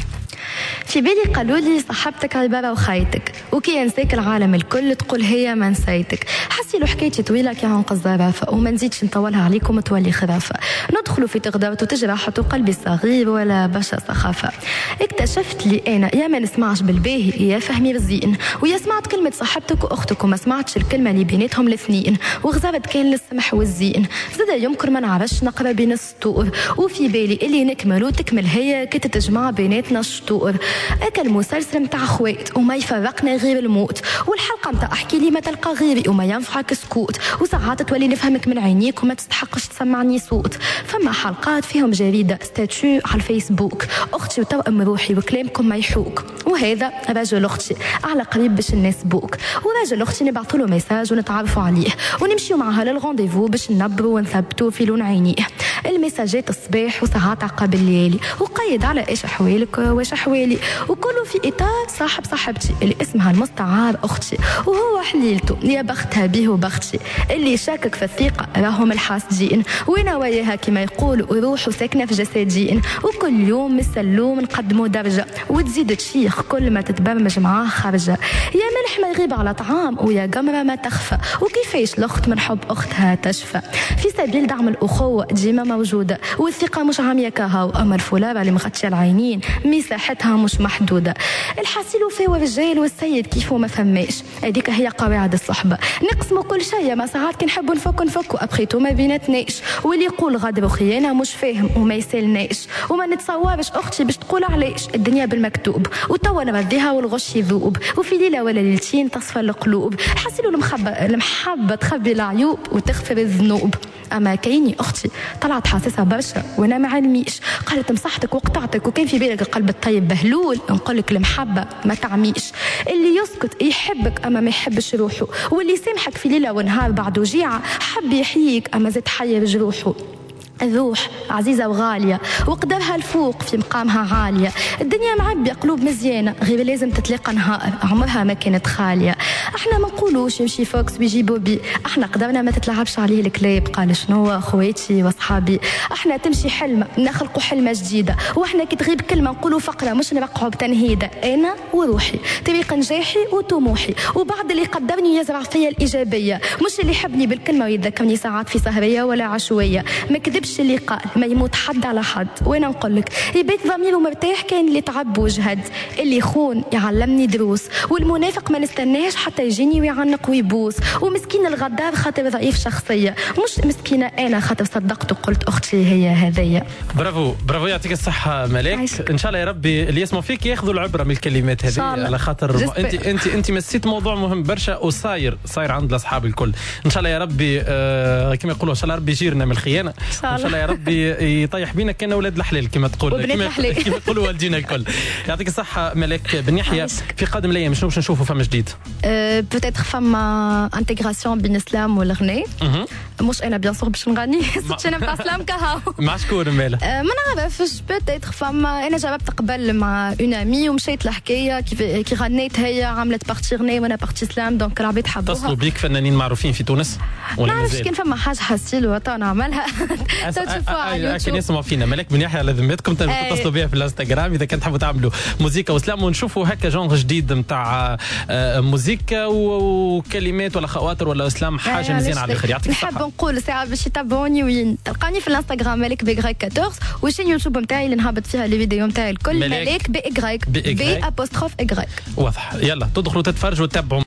في بالي قالوا لي صاحبتك عبارة وخايتك، وكي ينساك العالم الكل تقول هي ما نسيتك. حسي له حكايتي طويلة كي عنق الزرافة، وما نزيدش نطولها عليكم تولي خرافة. ندخلوا في تغدرت وتجرحة قلبي الصغير ولا بشا سخافة. اكتشفت لي أنا يا ما نسمعش بالباهي يا فهمي بالزين، ويا سمعت كلمة صاحبتك وأختك وما سمعتش الكلمة اللي بيناتهم الاثنين، وغزرت كان للسمح والزين. زاد يمكن ما نعرفش نقرا بين السطور، وفي بالي اللي نكمل وتكمل هي كي تتجمع بيناتنا الشطور. اكل مسلسل متاع خوات وما يفرقنا غير الموت، والحلقه متاع احكي لي ما تلقى غيري وما ينفعك سكوت، وساعات تولي نفهمك من عينيك وما تستحقش تسمعني صوت. فما حلقات فيهم جريده ستاتيو على الفيسبوك، اختي وتوأم روحي وكلامكم ما يحوك، وهذا رجل اختي على قريب باش الناس بوك، وراجل اختي نبعثوا له ميساج ونتعرفوا عليه ونمشيو معها للغونديفو باش ننبروا ونثبتوا في لون عينيه. الميساجات الصباح وساعات عقب الليالي، وقيد على ايش احوالك واش احوالي، وكله في اطار صاحب صاحبتي اللي اسمها المستعار اختي، وهو حليلته يا بختها به وبختي. اللي شاكك في الثقه راهم الحاسدين، وانا وياها كما يقولوا روحوا ساكنه في جسدين، وكل يوم مسلوم نقدموا درجه وتزيد تشيخ كل ما تتبرمج معاه خرجه. يا ملح ما يغيب على طعام ويا قمره ما تخفى، وكيفاش الاخت من حب اختها تشفى. في سبيل دعم الاخوه ديما موجوده، والثقه مش عمية كهو، اما الفولاذه اللي مغطيه العينين مساحتها مش محدوده. الحاسيل وفاوى الرجال والسيد كيفو ما فماش، هذيك هي قواعد الصحبه، نقسموا كل شيء، ما ساعات كي نحبوا نفكوا ابخيتو ما بيناتناش، واللي يقول غدر وخيانه مش فاهم وما يسالناش، وما نتصورش اختي باش تقول علاش الدنيا بالمكتوب، وتوا نرديها والغش يذوب، وفي ليله ولا ليلتين تصفى القلوب. الحاسيل المحبه تخبي العيوب وتغفر الذنوب. اما كايني اختي طلعت حاسسها برشا وانا ما علميش، قالت مصحتك وقطعتك وكان في بالك القلب الطيب بهلول، نقول لك المحبه ما تعميش. اللي يسكت يحبك اما ما يحبش روحه، واللي سامحك في ليله ونهار بعد وجيعه حب يحييك اما زاد حي بجروحه. الروح عزيزة وغالية وقدرها الفوق في مقامها عالية، الدنيا معبية قلوب مزيانة غير لازم تتلاقى نهار عمرها ما كانت خالية. احنا ما نقولوش يمشي فوكس ويجي بوبي، احنا قدرنا ما تتلعبش عليه الكلاب، قال شنو خواتي واصحابي. احنا تمشي حلمة نخلقوا حلمة جديدة، واحنا كي تغيب كلمة نقولوا فقرة مش نرقعوا بتنهيدة. انا وروحي طريق نجاحي وطموحي، وبعد اللي قدرني يزرع فيا الإيجابية، مش اللي يحبني بالكلمة ويذكرني ساعات في سهرية ولا عشوية. ما كذبش وش اللي قال ما يموت حد على حد. وانا نقول لك يبيت ضميره مرتاح كان اللي تعب وجهد، اللي يخون يعلمني دروس، والمنافق ما نستناهش حتى يجيني ويعنق ويبوس، ومسكين الغدار خاطر ضعيف شخصيه، مش مسكينه انا خاطر صدقت وقلت اختي هي هذيا. برافو برافو يعطيك الصحة ملاك. عايشك. ان شاء الله يا ربي اللي يسمعوا فيك ياخذوا العبرة من الكلمات هذه، على خاطر انت مسيت موضوع مهم برشا وصاير عند الاصحاب الكل. ان شاء الله يا ربي كما يقولوا ان شاء الله ربي يجيرنا من الخيانة، ان شاء الله يا ربي يطيح بينا كنا اولاد الحلال كما تقول، كما يقولوا والدينا الكل. يعطيك الصحة ملاك بن يحيى. في قادم الايام شنو باش نشوفوا فما جديد؟ بوتيتر فما انتغراسيون بين الاسلام والغناء. مش انا بيان سور باش نغني صوت انا بتاع اسلام كهو مع شكون ماله؟ ما نعرفش. بوتيتر فما انا جربت قبل مع اون امي ومشيت الحكايه كي غنيت هي عملت بارتي غناء وانا بارتي اسلام، دونك العباد حبوها. اتصلوا بيك فنانين معروفين في تونس ولا ما نعرفش كان فما حاجه حسيل وطا نعملها تشوفوها على اليوتيوب. كان يسمعوا فينا ملاك بن يحيى على ذمتكم تتصلوا بها في الانستغرام اذا كنت تحبوا تعملوا موسيقى واسلام ونشوفوا هكا جونغ جديد نتاع موسيقى وكلمات ولا خواطر ولا اسلام، حاجه مزيانه على الاخر. يعطيك الصحه. نحب نقول ساعه باش يتابعوني وين تلقاني في الانستغرام مالك بيغريك 14 وشين يوتيوب نتاعي اللي نهبط فيها لي فيديو نتاعي الكل مالك بي ابوستروف اغريك. واضح. يلا تدخلوا تتفرجوا وتتابعوا.